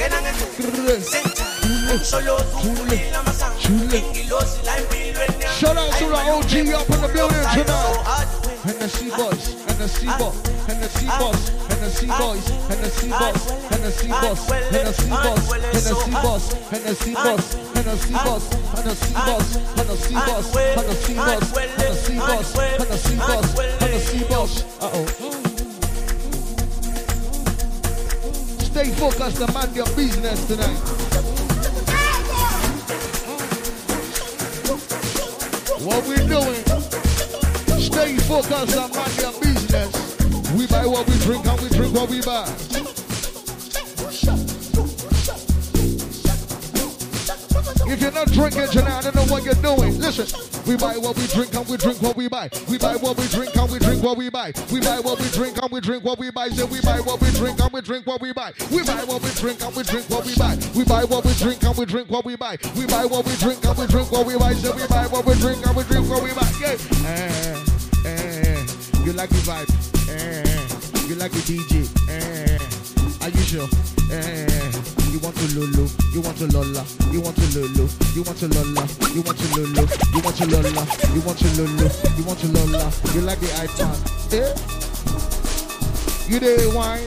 Shout out to the O G up in the building tonight. And the C boys, and the C boys, and the C boys, and the C boys, and the C boys, and the C boys, and the C boys, and the C boys, and the C boys, and the C boys, and the C boys, and the C boys, and the C boys, and the C boys, and the C boys, and the C boys. Uh oh. Stay focused and mind your business tonight. What we doing? Stay focused and mind your business. We buy what we drink and we drink what we buy. If you're not drinking tonight, I don't know what you're doing. Listen, we buy what we drink and we drink what we buy. We buy what we drink and we drink what we buy. We buy what we drink and we drink what we buy. Say we buy what we drink and we drink what we buy. We buy what we drink and we drink what we buy. We buy what we drink and we drink what we buy. We buy what we drink and we drink what we buy. Say we buy what we drink and we drink what we buy. Yeah. Eh, eh, you like the vibe? Eh, you like the D J? Eh, are you sure? Eh. You want to lulu, you want to lola, you want to lulu, you want to lola, you want to lulu, you want to lola, you want to lulu, you want to lola, you like the iPad, eh? You dey wine.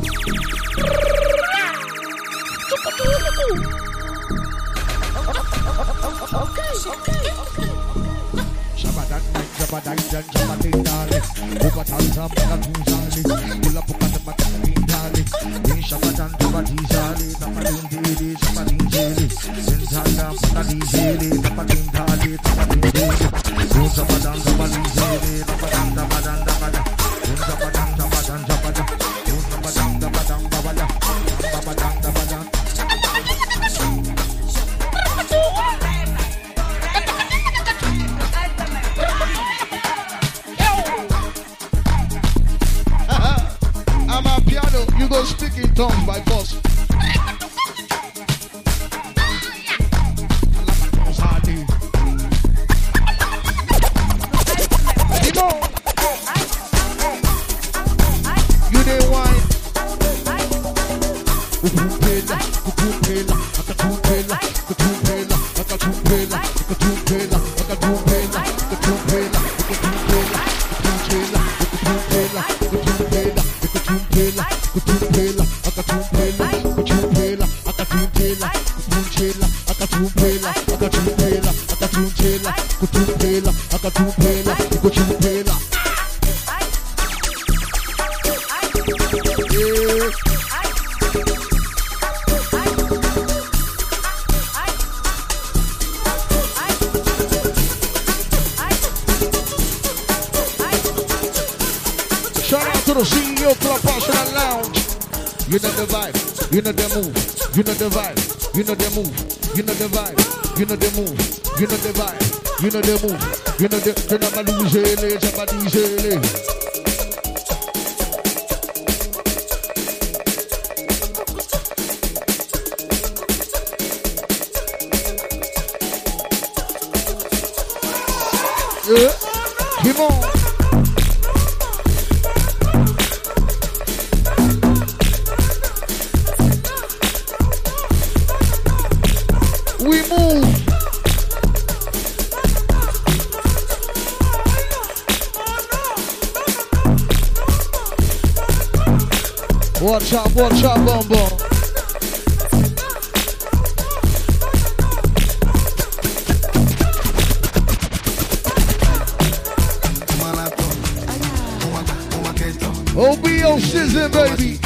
Okay, okay, okay. Shabadan, Shabadan, Shabadan, darling. Over Tanzam, Tanzali. Pull up, up, up, up, Shabadan, Shabadan, Shabadan, Shabadan, Shabadan, I'm a piano, you go speak in tongues by boss. You didn't wine. Shout out to the C E O Club Arsenal Lounge. You know the vibe, you know the move, you know the vibe, you know the move, you know the vibe, you know the move, you know the vibe, you know the move, you know the you know the lose, somebody say. Yeah, come on. We move. Watch out, watch out, Bumbo. O B O Sizzin, baby.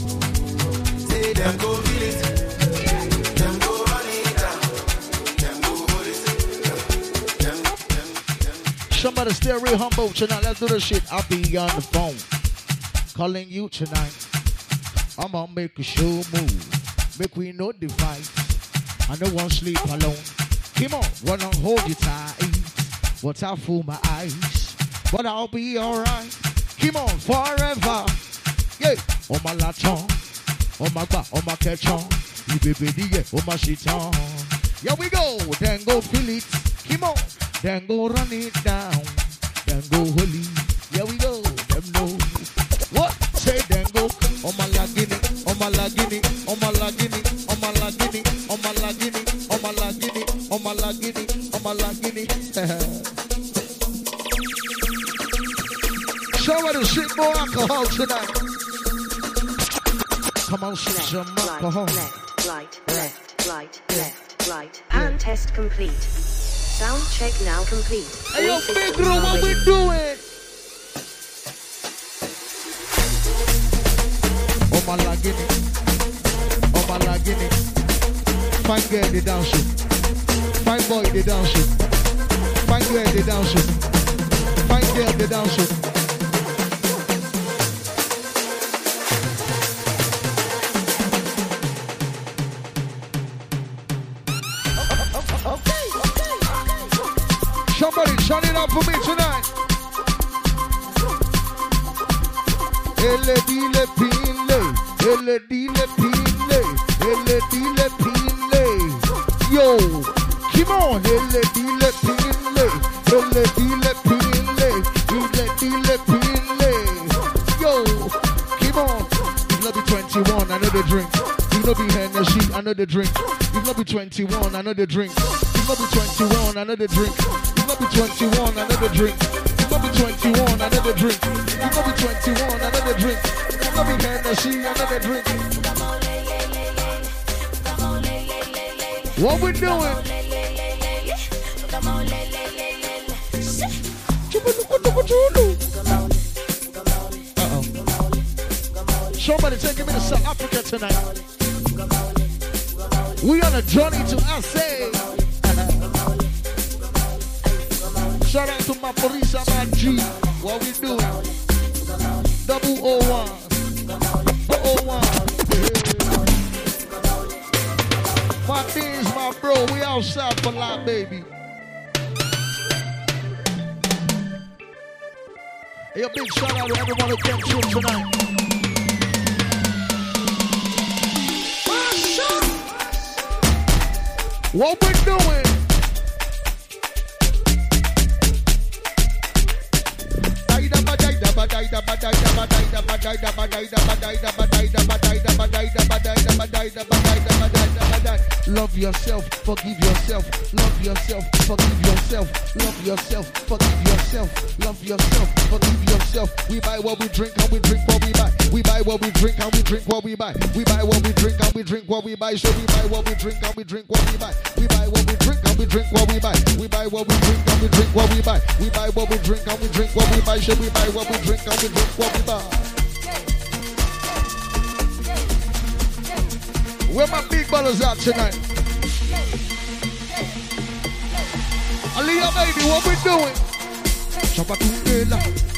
Somebody stay real humble tonight. Let's do the shit. I'll be on the phone calling you tonight. I'ma make a show move. Make we know the fight. I don't want sleep alone. Come on, wanna hold you tight. What I fool my eyes, but I'll be alright. Come on, forever. Yeah, on my laton, on my back, on my catch on. You baby, yeah, on my shit on. Here we go, then go feel it. Come on, then go run it down. Then go holy. Here we go, them know. What? Say then go. On my lagini, on my lagini, on my lagini, on my lagini, on my lagini, on my lagini, on my lagini, on my lagini. Somebody shit more alcohol tonight. Come on, shit some alcohol. Left, right, left, right, left, right. And test complete. Sound check now complete. Hey, yo, big room, what we doing? Oh, my lagini. Oh, my lagini. Fine girl, they dance it. Fine boy, they dance it. Fine girl, they dance it. Fine girl, they dance it. Somebody turn it up for me tonight. Elle dile pile, elle dile pile, elle dile pile. Yo, come on, elle dile pile, elle dile pile, elle dile pile. Yo, come on. You love be twenty-one, I know the drink. You love be Hennessy, I know the drink. You love be twenty-one, I know the drink. You love be twenty-one, I know the drink. You love be twenty-one, I know the drink. You love be twenty-one, I know the drink. You love be twenty-one, I know the drink. You love be Hennessy, I know the drink. What we doing? Uh-oh. Somebody taking me to South Africa tonight. We on a journey to S A. Shout out to my Marisa, my G. What we doing? Double O one. four oh one. My things, my bro. We outside for life, baby. Hey, a big shout out to everyone who came through tonight. What we doing? Love yourself, forgive yourself, love yourself, forgive yourself, love yourself, forgive yourself, love yourself, forgive yourself. We buy what we drink and we drink what we buy. We buy what we drink and we drink what we buy. We buy what we drink and we drink what we buy. So we buy what we drink and we drink what we buy. We buy what we drink and we drink what we buy. We buy what we drink and we drink what we buy. We buy what we drink and we drink what we buy. So we buy what we drink and we drink what we buy. Where my big brothers at tonight? Aliyah, baby, what we doing? Shabbatungela.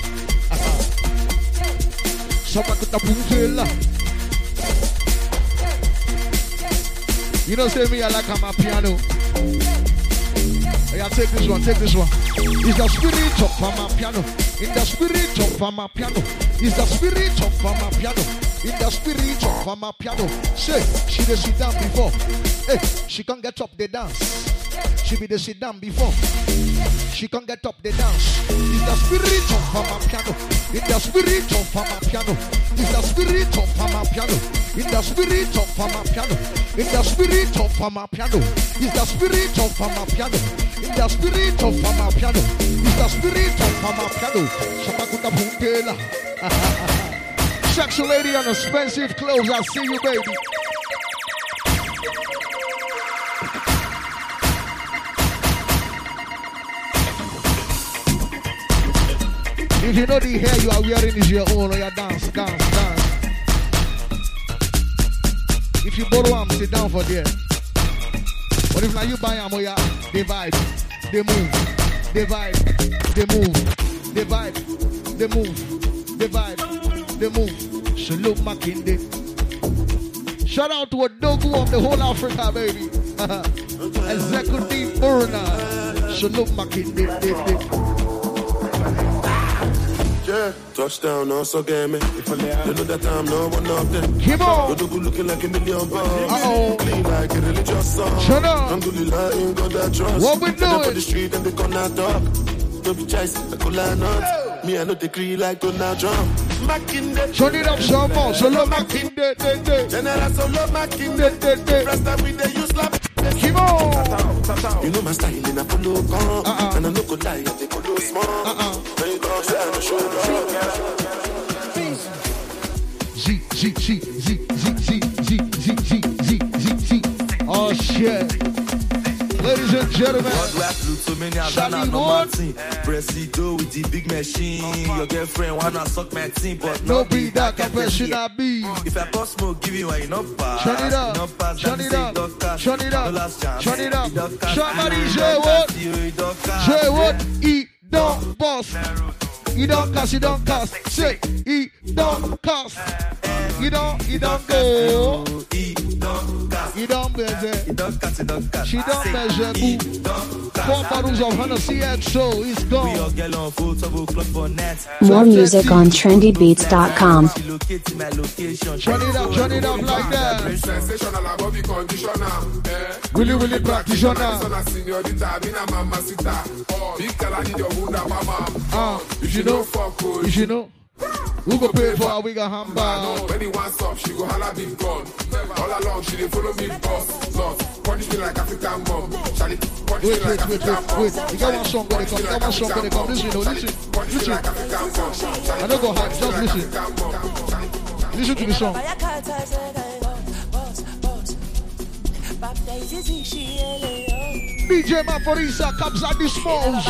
Shabbatungela. You know, say me, I like my piano. Yeah, take this one, take this one. It's the spirit of my piano. In the spirit of my piano. It's the spirit of my piano. In the spirit of my piano. Say, she did sit down before. Hey, she can't get up the dance. She be the sit down before. She can't get up the dance. It's the spirit of my piano. In the spirit of my piano. It's the spirit of my piano. In the spirit of my piano. In the spirit of my piano. It's the spirit of my piano. In the spirit of my piano. It's the spirit of my piano. Shabakuta Punkela. Sexy lady on expensive clothes. I see you, baby. If you know the hair you are wearing is your own, or you dance, dance, dance. If you borrow them, sit down for there. But if now you buy them, they vibe, they move, they vibe, they move, they vibe, they move, they vibe, they move. Salute Makinde. Shout out to a Dogu of the whole Africa, baby. Executive Burner. Salute Makinde. Yeah, touchdown, also game me. You know that I'm no one of them. Come on. Go looking like a million bucks. Uh-oh. Clean like a religious song. Shut up. Alhamdulillah, ain't got that trust. What we doing? On the street and they gonna talk. Don't be chasing, I could line up. Me, I know they create like Donald Trump. Makinde. Turn it up some more. Solo Makinde. General Solo Makinde. First time we they use slap. Come on. You know my style in a polo con. Uh-uh. And I no go lie, I take polo small. Uh-uh. When you talk, say I'm a show. Z, Z, Z, Z, Z, Z, Z, Z, Z, Z, Z, Z. Oh shit. Ladies and gentlemen, Shani Wood, Presido with the big machine. Your girlfriend wanna suck my team, but no be that confession I be. If I pass smoke, give you a no pass. Turn it up, turn it up, turn it up, turn it up. Somebody say what? Say what? He don't boss. He don't cast, he don't cast. Say he don't cast. He don't, he don't go. He don't measure. She don't measure. Four bottles of Hennessy X O is gone. More music on trendy beats dot com. Turn it up, turn it up like that. Willy Willy practitioner. Uh, if you know, if you know. Who go pay for a wig a handbag? When he wants up, she go holla big gun. All along, she dey follow me boss. Lost, punish me like African mom. Charlie, punish me like African mom. Wait, wait, wait. You got one song gonna come. You got one song gonna come. Listen, no, listen, listen. I don't go hard. Just listen. Listen to the song. D J Maforisa comes at the smalls.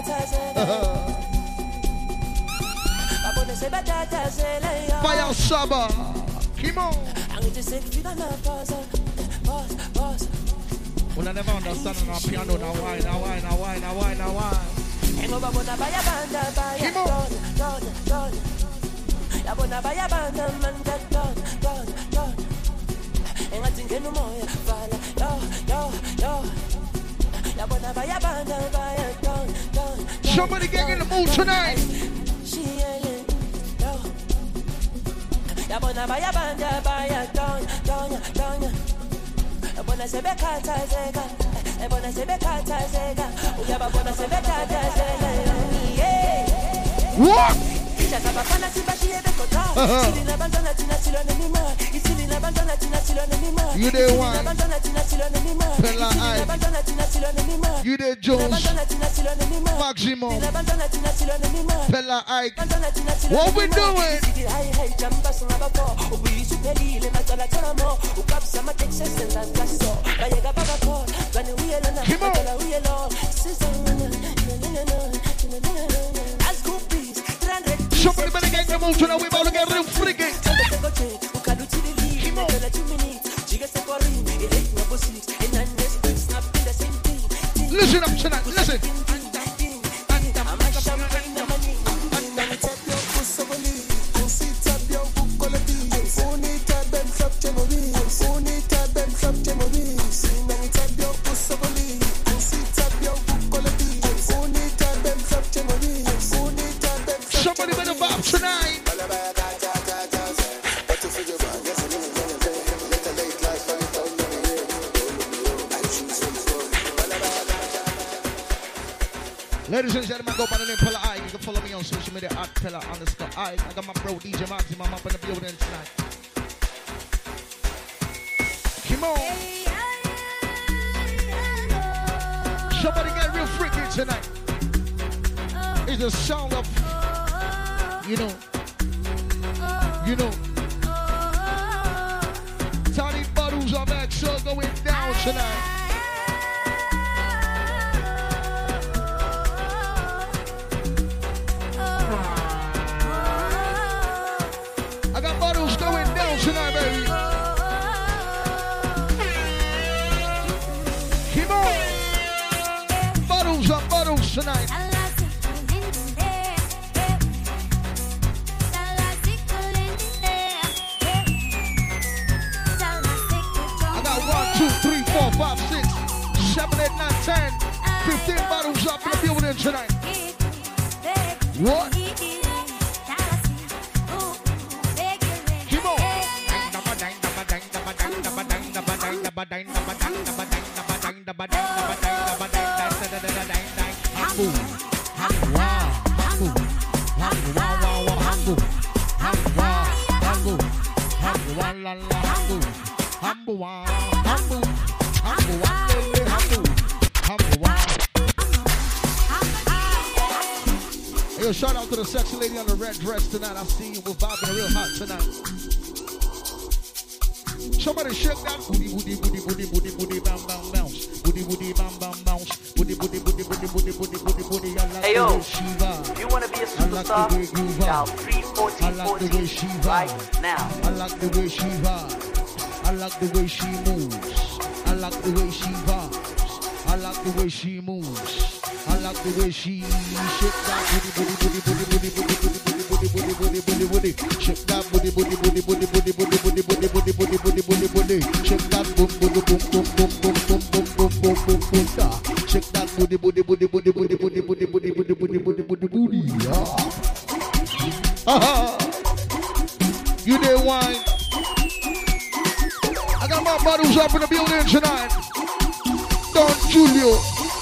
Fire Saba. Come on. When I never understand on our piano, now why, now why, now why, now why, now why. So I wanna buy a band, buy a done, done, done. I wanna buy a band, man, get done, done, done. And I think no more, falla, yo, yo, yo. I wanna buy a band, buy a done, done. Somebody get in the mood tonight. She ain't, yo. I wanna buy a band, buy a done, done, done. I wanna say Bekata Zega. I wanna say Bekata Zega. We have a wanna say Bekata Zega. Yeah. What? You there one? Pella Ike. You there Jones? Maximo. Pella Ike. What we doing? Come on. Somebody better get the move tonight. We about to get real freaky. Come on. Listen up tonight. Listen. Somebody better vibe tonight. Ladies and gentlemen, go by the name Pella Ike. You can follow me on social media at Pella underscore Ike. I got my bro D J Maximum up in the building tonight. Come on. Somebody get real freaky tonight. It's the sound of, you know, you know. Tiny bottles of X are going down tonight. I got bottles going down tonight, baby. Come on. Bottles of bottles tonight. Two, three, four, five, six, seven, eight, nine, ten, fifteen bottles up in the building tonight. What? Come on. Yo, shout out to the sexy lady on the red dress tonight. I see you. We're vibing real hot tonight. Somebody shake that booty, booty, booty, booty, booty, booty, bam, bam, bounce. Booty, booty, bam, bam, bounce. Booty, booty, booty, booty, booty, booty, booty, booty. I like hey, yo, the way she vibe. If you want to be a superstar, dial three fourteen fourteen right now. I like the way she vibe. I like the way she moves. I like the way she vibes. I like the way she moves. I like the way she shake that booty, booty, booty, booty, booty, booty, booty, booty, booty, booty, booty, booty. Shake that booty, booty, booty, booty, booty, booty, booty, booty, booty, booty, booty, booty, booty. Shake that boom, boom, boom, boom, boom, boom, boom, boom, boom, boom, boom, boom, da. Shake that booty, booty, booty, booty, booty, booty, booty, booty, booty, booty, booty, booty, booty. Ah, you there wine? I got my bottles up in the building tonight. Don Julio.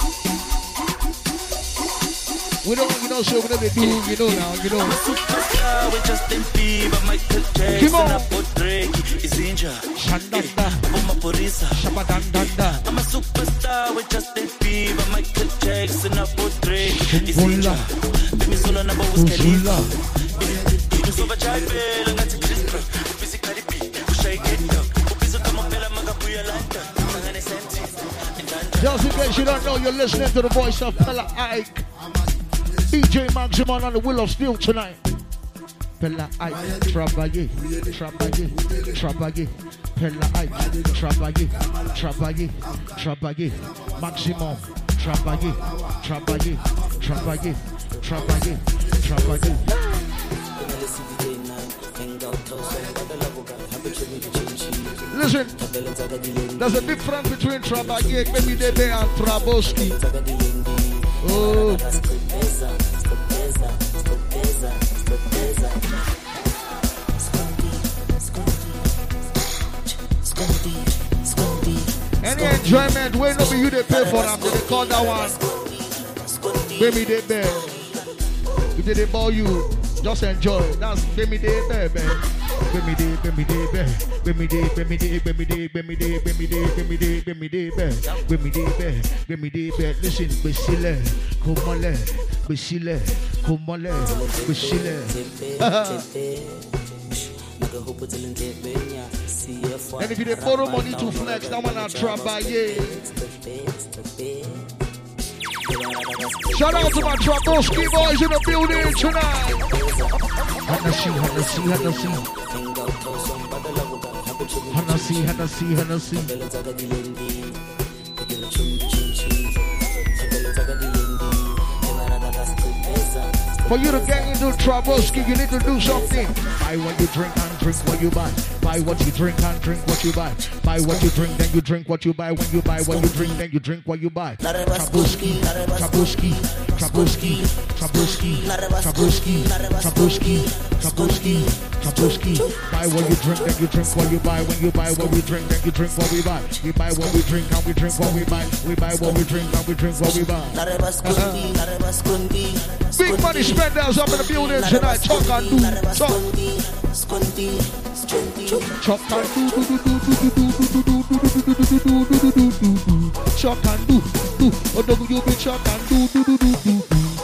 We don't, you know, so whatever they do, you know now, you know. I'm a superstar with Justin Bieber, Michael Jackson, Apo Drake, Izinja, Shandanda, Uma Porisa, Shabadandanda. I'm a superstar with Justin Bieber, Michael Jackson, Apo Drake, Izinja. Baby solo na Wiz Khalifa. You so vajay lang at Krishna. Physically be, shake it up. Upiso kama pela magapuya lanta. Just in case you don't know, you're listening to the voice of Pella Ike. D J Maximum on the Wheel of Steel tonight. Pella Ike, travailler, travailler, travailler. Pella Ike, travailler, travailler, travailler. Maximum, travailler, travailler, Travailler, travailler, travailler. Listen, there's a difference between travailler, baby debe, and traboski. Oh. Any enjoyment, when no be you they pay for them, they call that one. Baby they bear. If they ball you, just enjoy. That's baby they bear, bear. Baby they, baby they bear. Baby they, baby they, baby they, baby they, baby they, baby they, baby they bear. Baby they bear, baby they bear. Listen, Bashile, Komale, Bashile, Komale, Bashile. And if you dey borrow money to flex, that one a travailler. Shout out to my Traboski boys in the building tonight. Hennessy, Hennessy, Hennessy. Hennessy, Hennessy, Hennessy. For you to get into Traboski, you need to do something. Buy what you drink and drink what you buy. Buy what you drink and drink what you buy. Buy what you drink, then you drink what you buy. When you buy what you drink, then you drink what you buy. Traboski, Traboski, Traboski, Traboski, Traboski, Traboski, Traboski, Traboski. Buy what you drink, then you drink what you buy. When you buy what we drink, then you drink what we buy. We buy what we drink and we drink what we buy. We buy what we drink and we drink what we buy. Big money spenders up in the building tonight. Talk and do, talk. Talk and do, do, do, do, do, do, do, do, do, do, do. Talk and do, do. Oh, W B talk and do, do, do, do, do.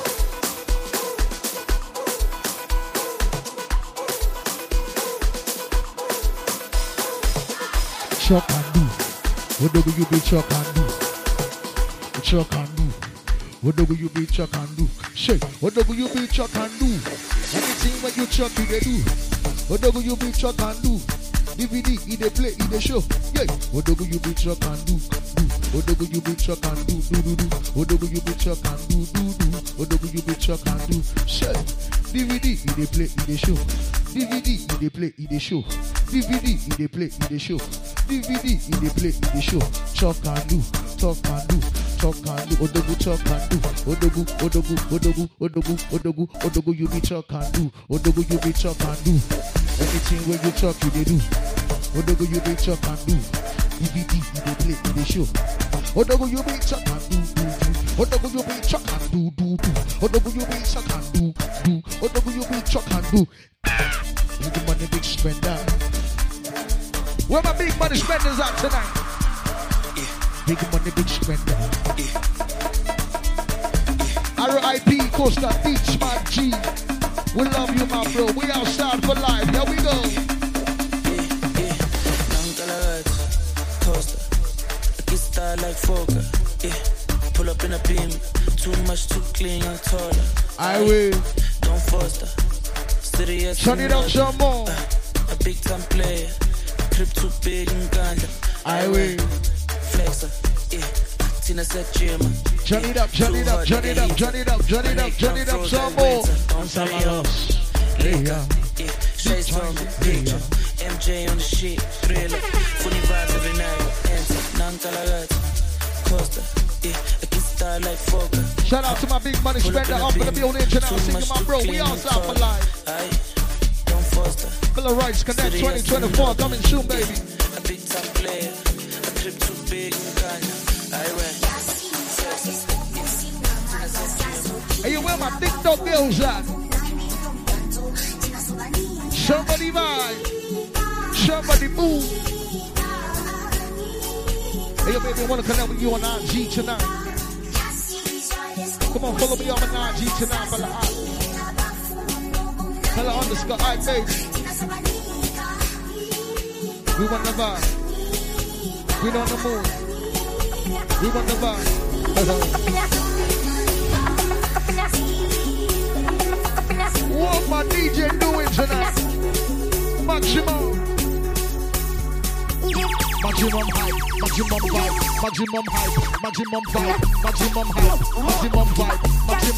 Talk and do. Oh, W B talk and do. Talk and do. What W B chuck and do? Shake. What W B chuck and do? Anything when you chuck, you they do. What W B chuck and do? D V D, he they play, he they show. Yeah. What W B chuck and do? Do. What W B chuck and do? Do do do. What W B chuck and do? Do do. What W B chuck and do? Shake. D V D, he they play, he they show. D V D, he they play, he they show. D V D, he they play, he they show. D V D, he they play, he they show. Chuck and do, talk and do. Talk and do, Odogu talk and do, Odogu, Odogu, Odogu, Odogu, Odogu, Odogu, you be talk and do, Odogu, you be talk and do. Anything when you talk, you they do. Odogu, you be talk and do. D V D, you they play, you they show. Odogu, you be talk and do, do, do. Odogu, you be talk and do, do, do. Odogu, you be talk and do, do. Odogu, you be talk and do. You the money big spender. Where my big money spenders at tonight? Big money, big spender. R I P Costa Beach, my G. We love you, my bro. We outside for life. Here we go. Costa, I get style like Fokker. Yeah, pull up in a beam. Too much, too clean, I'm taller. I will. Don't foster. Serious. Turn it up some more. A big time player. Trip too big in Uganda. I will. Flexer, yeah. Tina said gym. Turn it up, turn it up, turn it up, turn it up, turn it up, turn it up some more. Some of us. Yeah, Shades from me, picture. M J on the shit, thriller. Funny vibes every night. Enter, Nankalagat, Costa, yeah. I can style like Fokker. Shout out to my big money spender up in the building tonight. Singing my bro, we outside for life. Don't foster. Bill of Rights Connect twenty twenty-four coming soon, baby. A big time player. Trip too big in Ghana. I went. Hey, you where my TikTok girls at? Somebody vibe. Somebody move. Hey, yo, baby, I want to connect with you on I G tonight. Come on, follow me on I G tonight, fella. Fella underscore I, baby. We want the vibe. We on the moon. We want the vibe. What my D J doing tonight? Maximum. Maximum hype. Maximum vibe. Maximum hype. Maximum vibe. Maximum hype. Maximum vibe. Maximum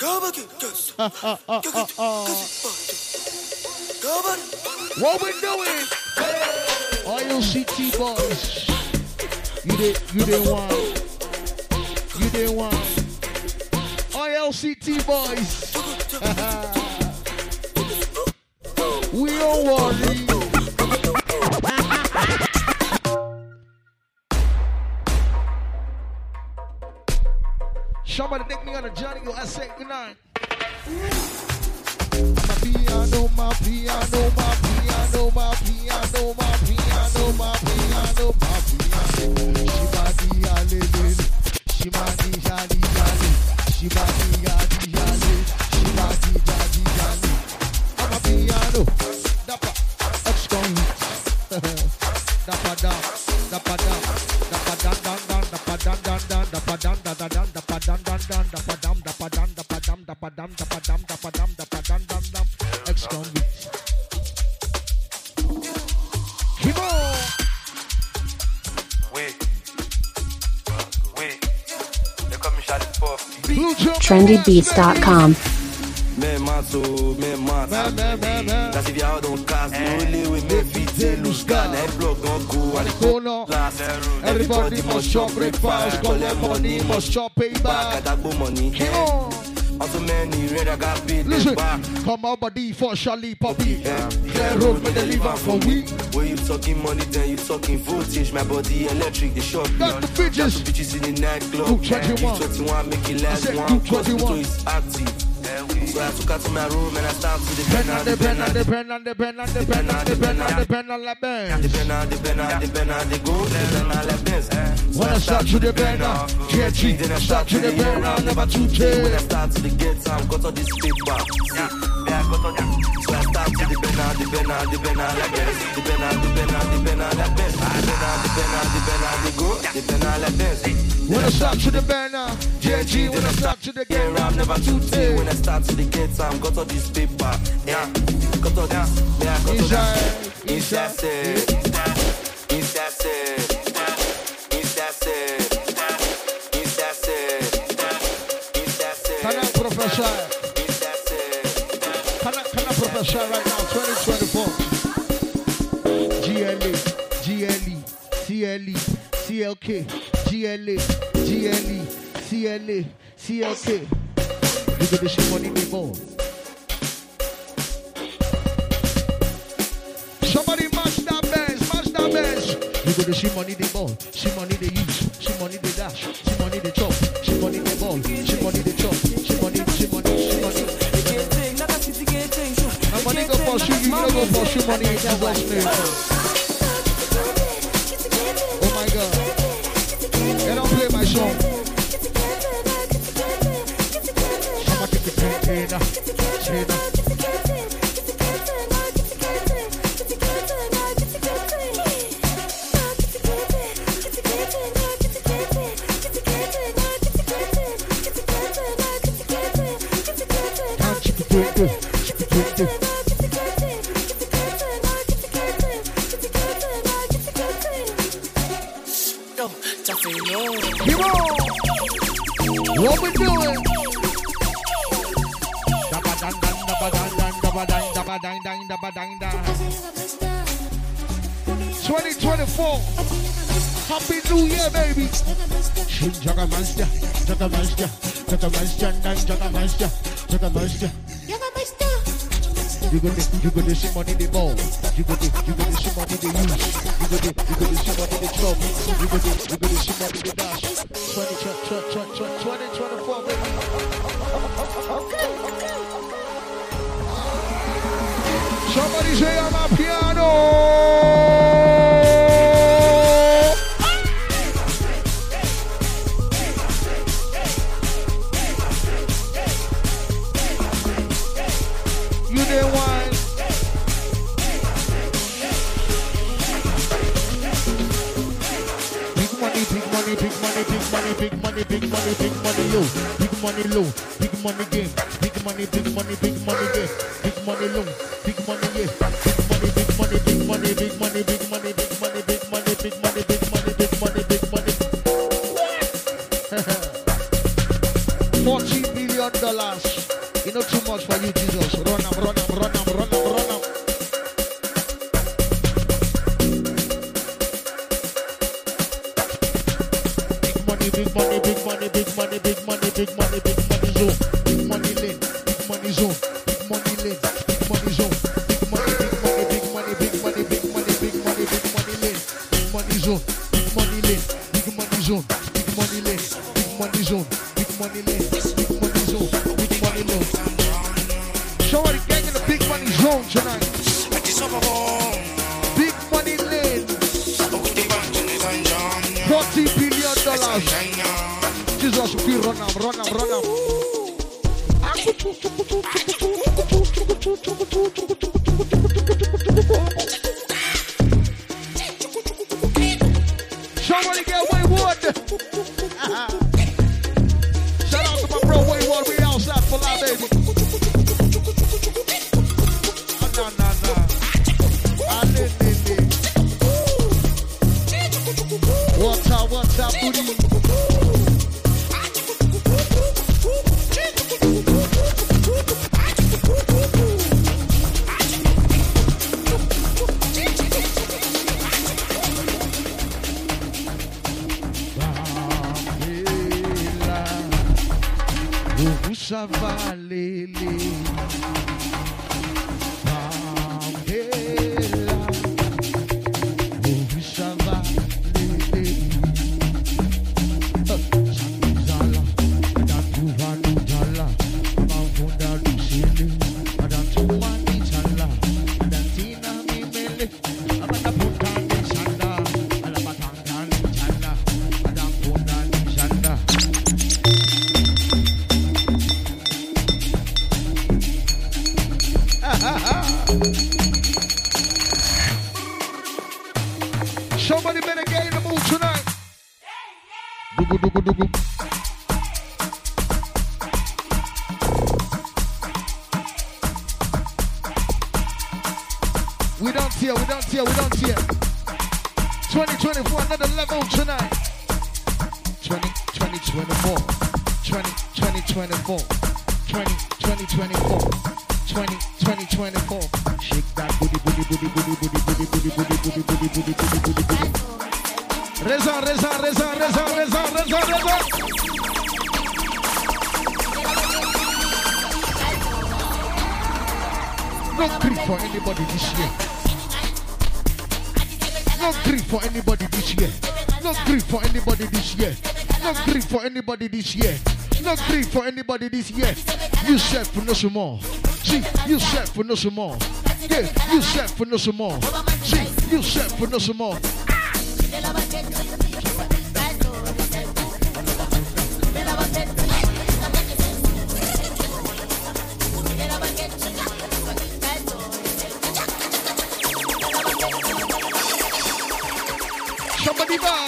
What we doing? I L C T boys. You did, you did one. You did one. I L C T boys. We don't worry. Somebody take me on a journey. I say good night. My piano, my piano, my piano, my piano, my piano, my piano, my piano. Shibadi alele, shibadi jadi jadi, shibadi jadi jadi, shibadi jadi jadi. I'm a piano, dappa, excom, dappa da, dappa da, dappa dan dan dan, dappa dan dan dan, dappa dan dan dan, dappa dan dan dan, dappa dam, dappa dan, dappa dam, dappa dam, dappa dam, dappa dam, dappa dan dan dan. Excom beats. Come on. Wait, wait. They call me Charlie Puff. trendy beats dot com. Me mato, me mato. That's if y'all don't cast. Only with me feet, lose gun. Head block don't go. Everybody must chop breakfast. Collect money, must chop payback. Come on. Also many red I got beat. Listen, come out body for Charlie Poppy. Clear road, but they leave out for we. When you talking money, then you talking voltage. My body electric, the shock. Got the bitches. Got the bitches in the nightclub. twenty-one. twenty-one, make it last one. twenty-one is active. So I took out to my room and I started to the pen on the pen on the pen on the pen on the pen on the pen on the pen on the pen. The pen on the pen on the pen on the go. The pen on the pen. When I start to the pen on G H G, then I start to the pen on never to take. When I start to the get time, got all this paper. Yeah, I got all that. So I start to the pen on the pen on the pen on like this. The pen on the pen on the pen on like this. The pen on the pen on the pen on the go. The pen on like this. When I start to the pen on G H G, when I start to the get round never to take. When I start to the get time, got all this paper. Yeah, got all this. Yeah, got all that. Inside said, inside said, inside said, inside said, inside said. Can I professor? Can I, can I professor right now? twenty twenty-four. G L A, G L E, C L E, C L K, G L A, G L E, C L A, C L K. You got the shit money in the ball. Somebody match that bench, match that bench. You got the shit money the ball, she money the use, she money the dash, she money the chop, she money the ball, she money the chop, she money, she money, she money. And money go for shoe, you don't go for shoe money in Jesus' name. Oh my God. They don't play my song. Somebody take the pen, China, China. Come on! What we doing? twenty twenty-four. Happy New Year, baby. Jaga Master, Jaga Master, Jaga Master, Jaga Master, Jaga Master. You got the, you got the shit money the ball. You got the, you got the shit money the use. You got the, you got the shit money the chop. You got the, you got the shit money the dash. Twenty, twenty, twenty, twenty-four, baby. Okay, okay. Somebody say I'm a piano. You didn't want. Big money, big money, big money, big money, big money, big money, big money low, big money low, big money game, big money, big money, big money game, big money low, big money yeah, big money, big money, big money, big money, big money, big money, big money, big money, big money, big money, big money. Forty billion dollars. you, Jesus. Run up, run up, run up, run up, run up. Big money, big money, big money, big money, big money, big money zone. Big money lane, big money zone. Big money lane, big money zone. Big money, big money, big money, big money, big money, big money, big money lane. Big money zone, big money lane, big money zone. Big money lane, big money zone. Big money lane, big money zone. Big money lane. Somebody gang in the big money zone tonight. Big money lane. Forty billion dollars. Jesus, we run up, run up, run up. Somebody get Wayward. Shout out to my bro Wayward. We outside for life, baby. Oh, nah, nah, nah. Ah, li, li, li. What's up, what's up, booty? Ça va aller, Pamela, oh ça va aller, Zala, Datuva Nutala, Mavunda Lucille, Adantuma Nitala, Adantina Mimele, Abanaputa Nisanda, Alabatanga Nitala, Adampuna Nisanda. Somebody better get in the mood tonight. Dugu, dugu, dugu. We don't hear, we don't hear, we don't hear. twenty twenty-four, another level tonight. twenty, twenty, twenty-four. twenty, twenty, twenty-four. twenty, twenty, twenty-four. twenty, twenty, twenty-four. Shake that booty, booty, booty, booty, booty, booty, booty, booty, booty, booty, booty, booty, booty, booty. Reza, reza, reza, reza, reza, reza, reza. No grief for anybody this year. No grief for anybody this year. No grief for anybody this year. No grief for anybody this year. No grief for anybody this year. You said for no some more. See, you said for no some more. Yeah, you said for no some more. See, you said for no some more. Somebody buy.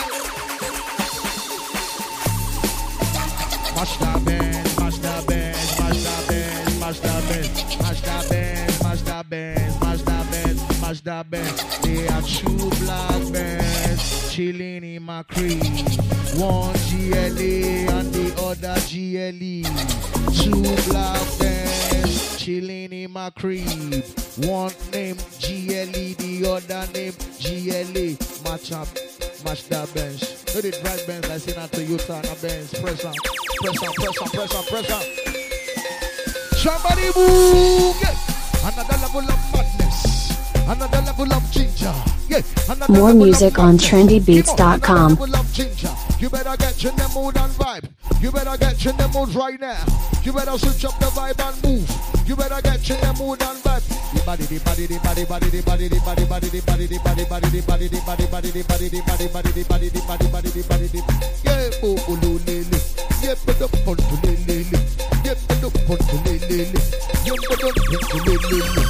Master Benz, Master Benz, Master Benz, Master Benz, Master Benz, Master Benz, Master Benz, Master Benz. They are two black Benz chilling in my crib. One G L A and the other G L E. Two black Benz chilling in my crib. One name G L E, the other name G L A. Match up. Match that Benz. Who did drive Benz? I say not to you, son. A Benz. Press on. Press on, press on, press on, press on. Somebody move. Yeah. Another level of madness. Another level of ginger. Yeah. Another More music on trendy beats dot com. You better get in the mood and vibe. You better get in the mood right now. You better switch up the vibe and move. You better get in the mood and vibe. The body, the body, the body, body, the body, the body, body, the body, the body, body, the body, the body, body, the body, the body, body, the body, the body, body, the body, the yeah, oh, oh, lele, yeah, but the pon to lele, yeah, but the pon to lele, yeah, but the pon to lele.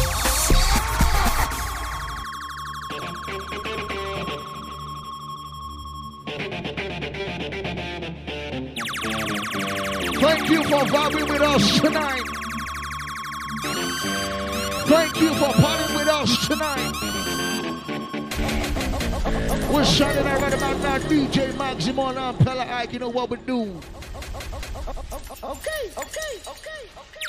Thank you for vibing with us tonight. Thank you for partying with us tonight. We're shining out right about now. D J Maximon and Pella Ike, you know what we do. Okay, okay, okay, okay.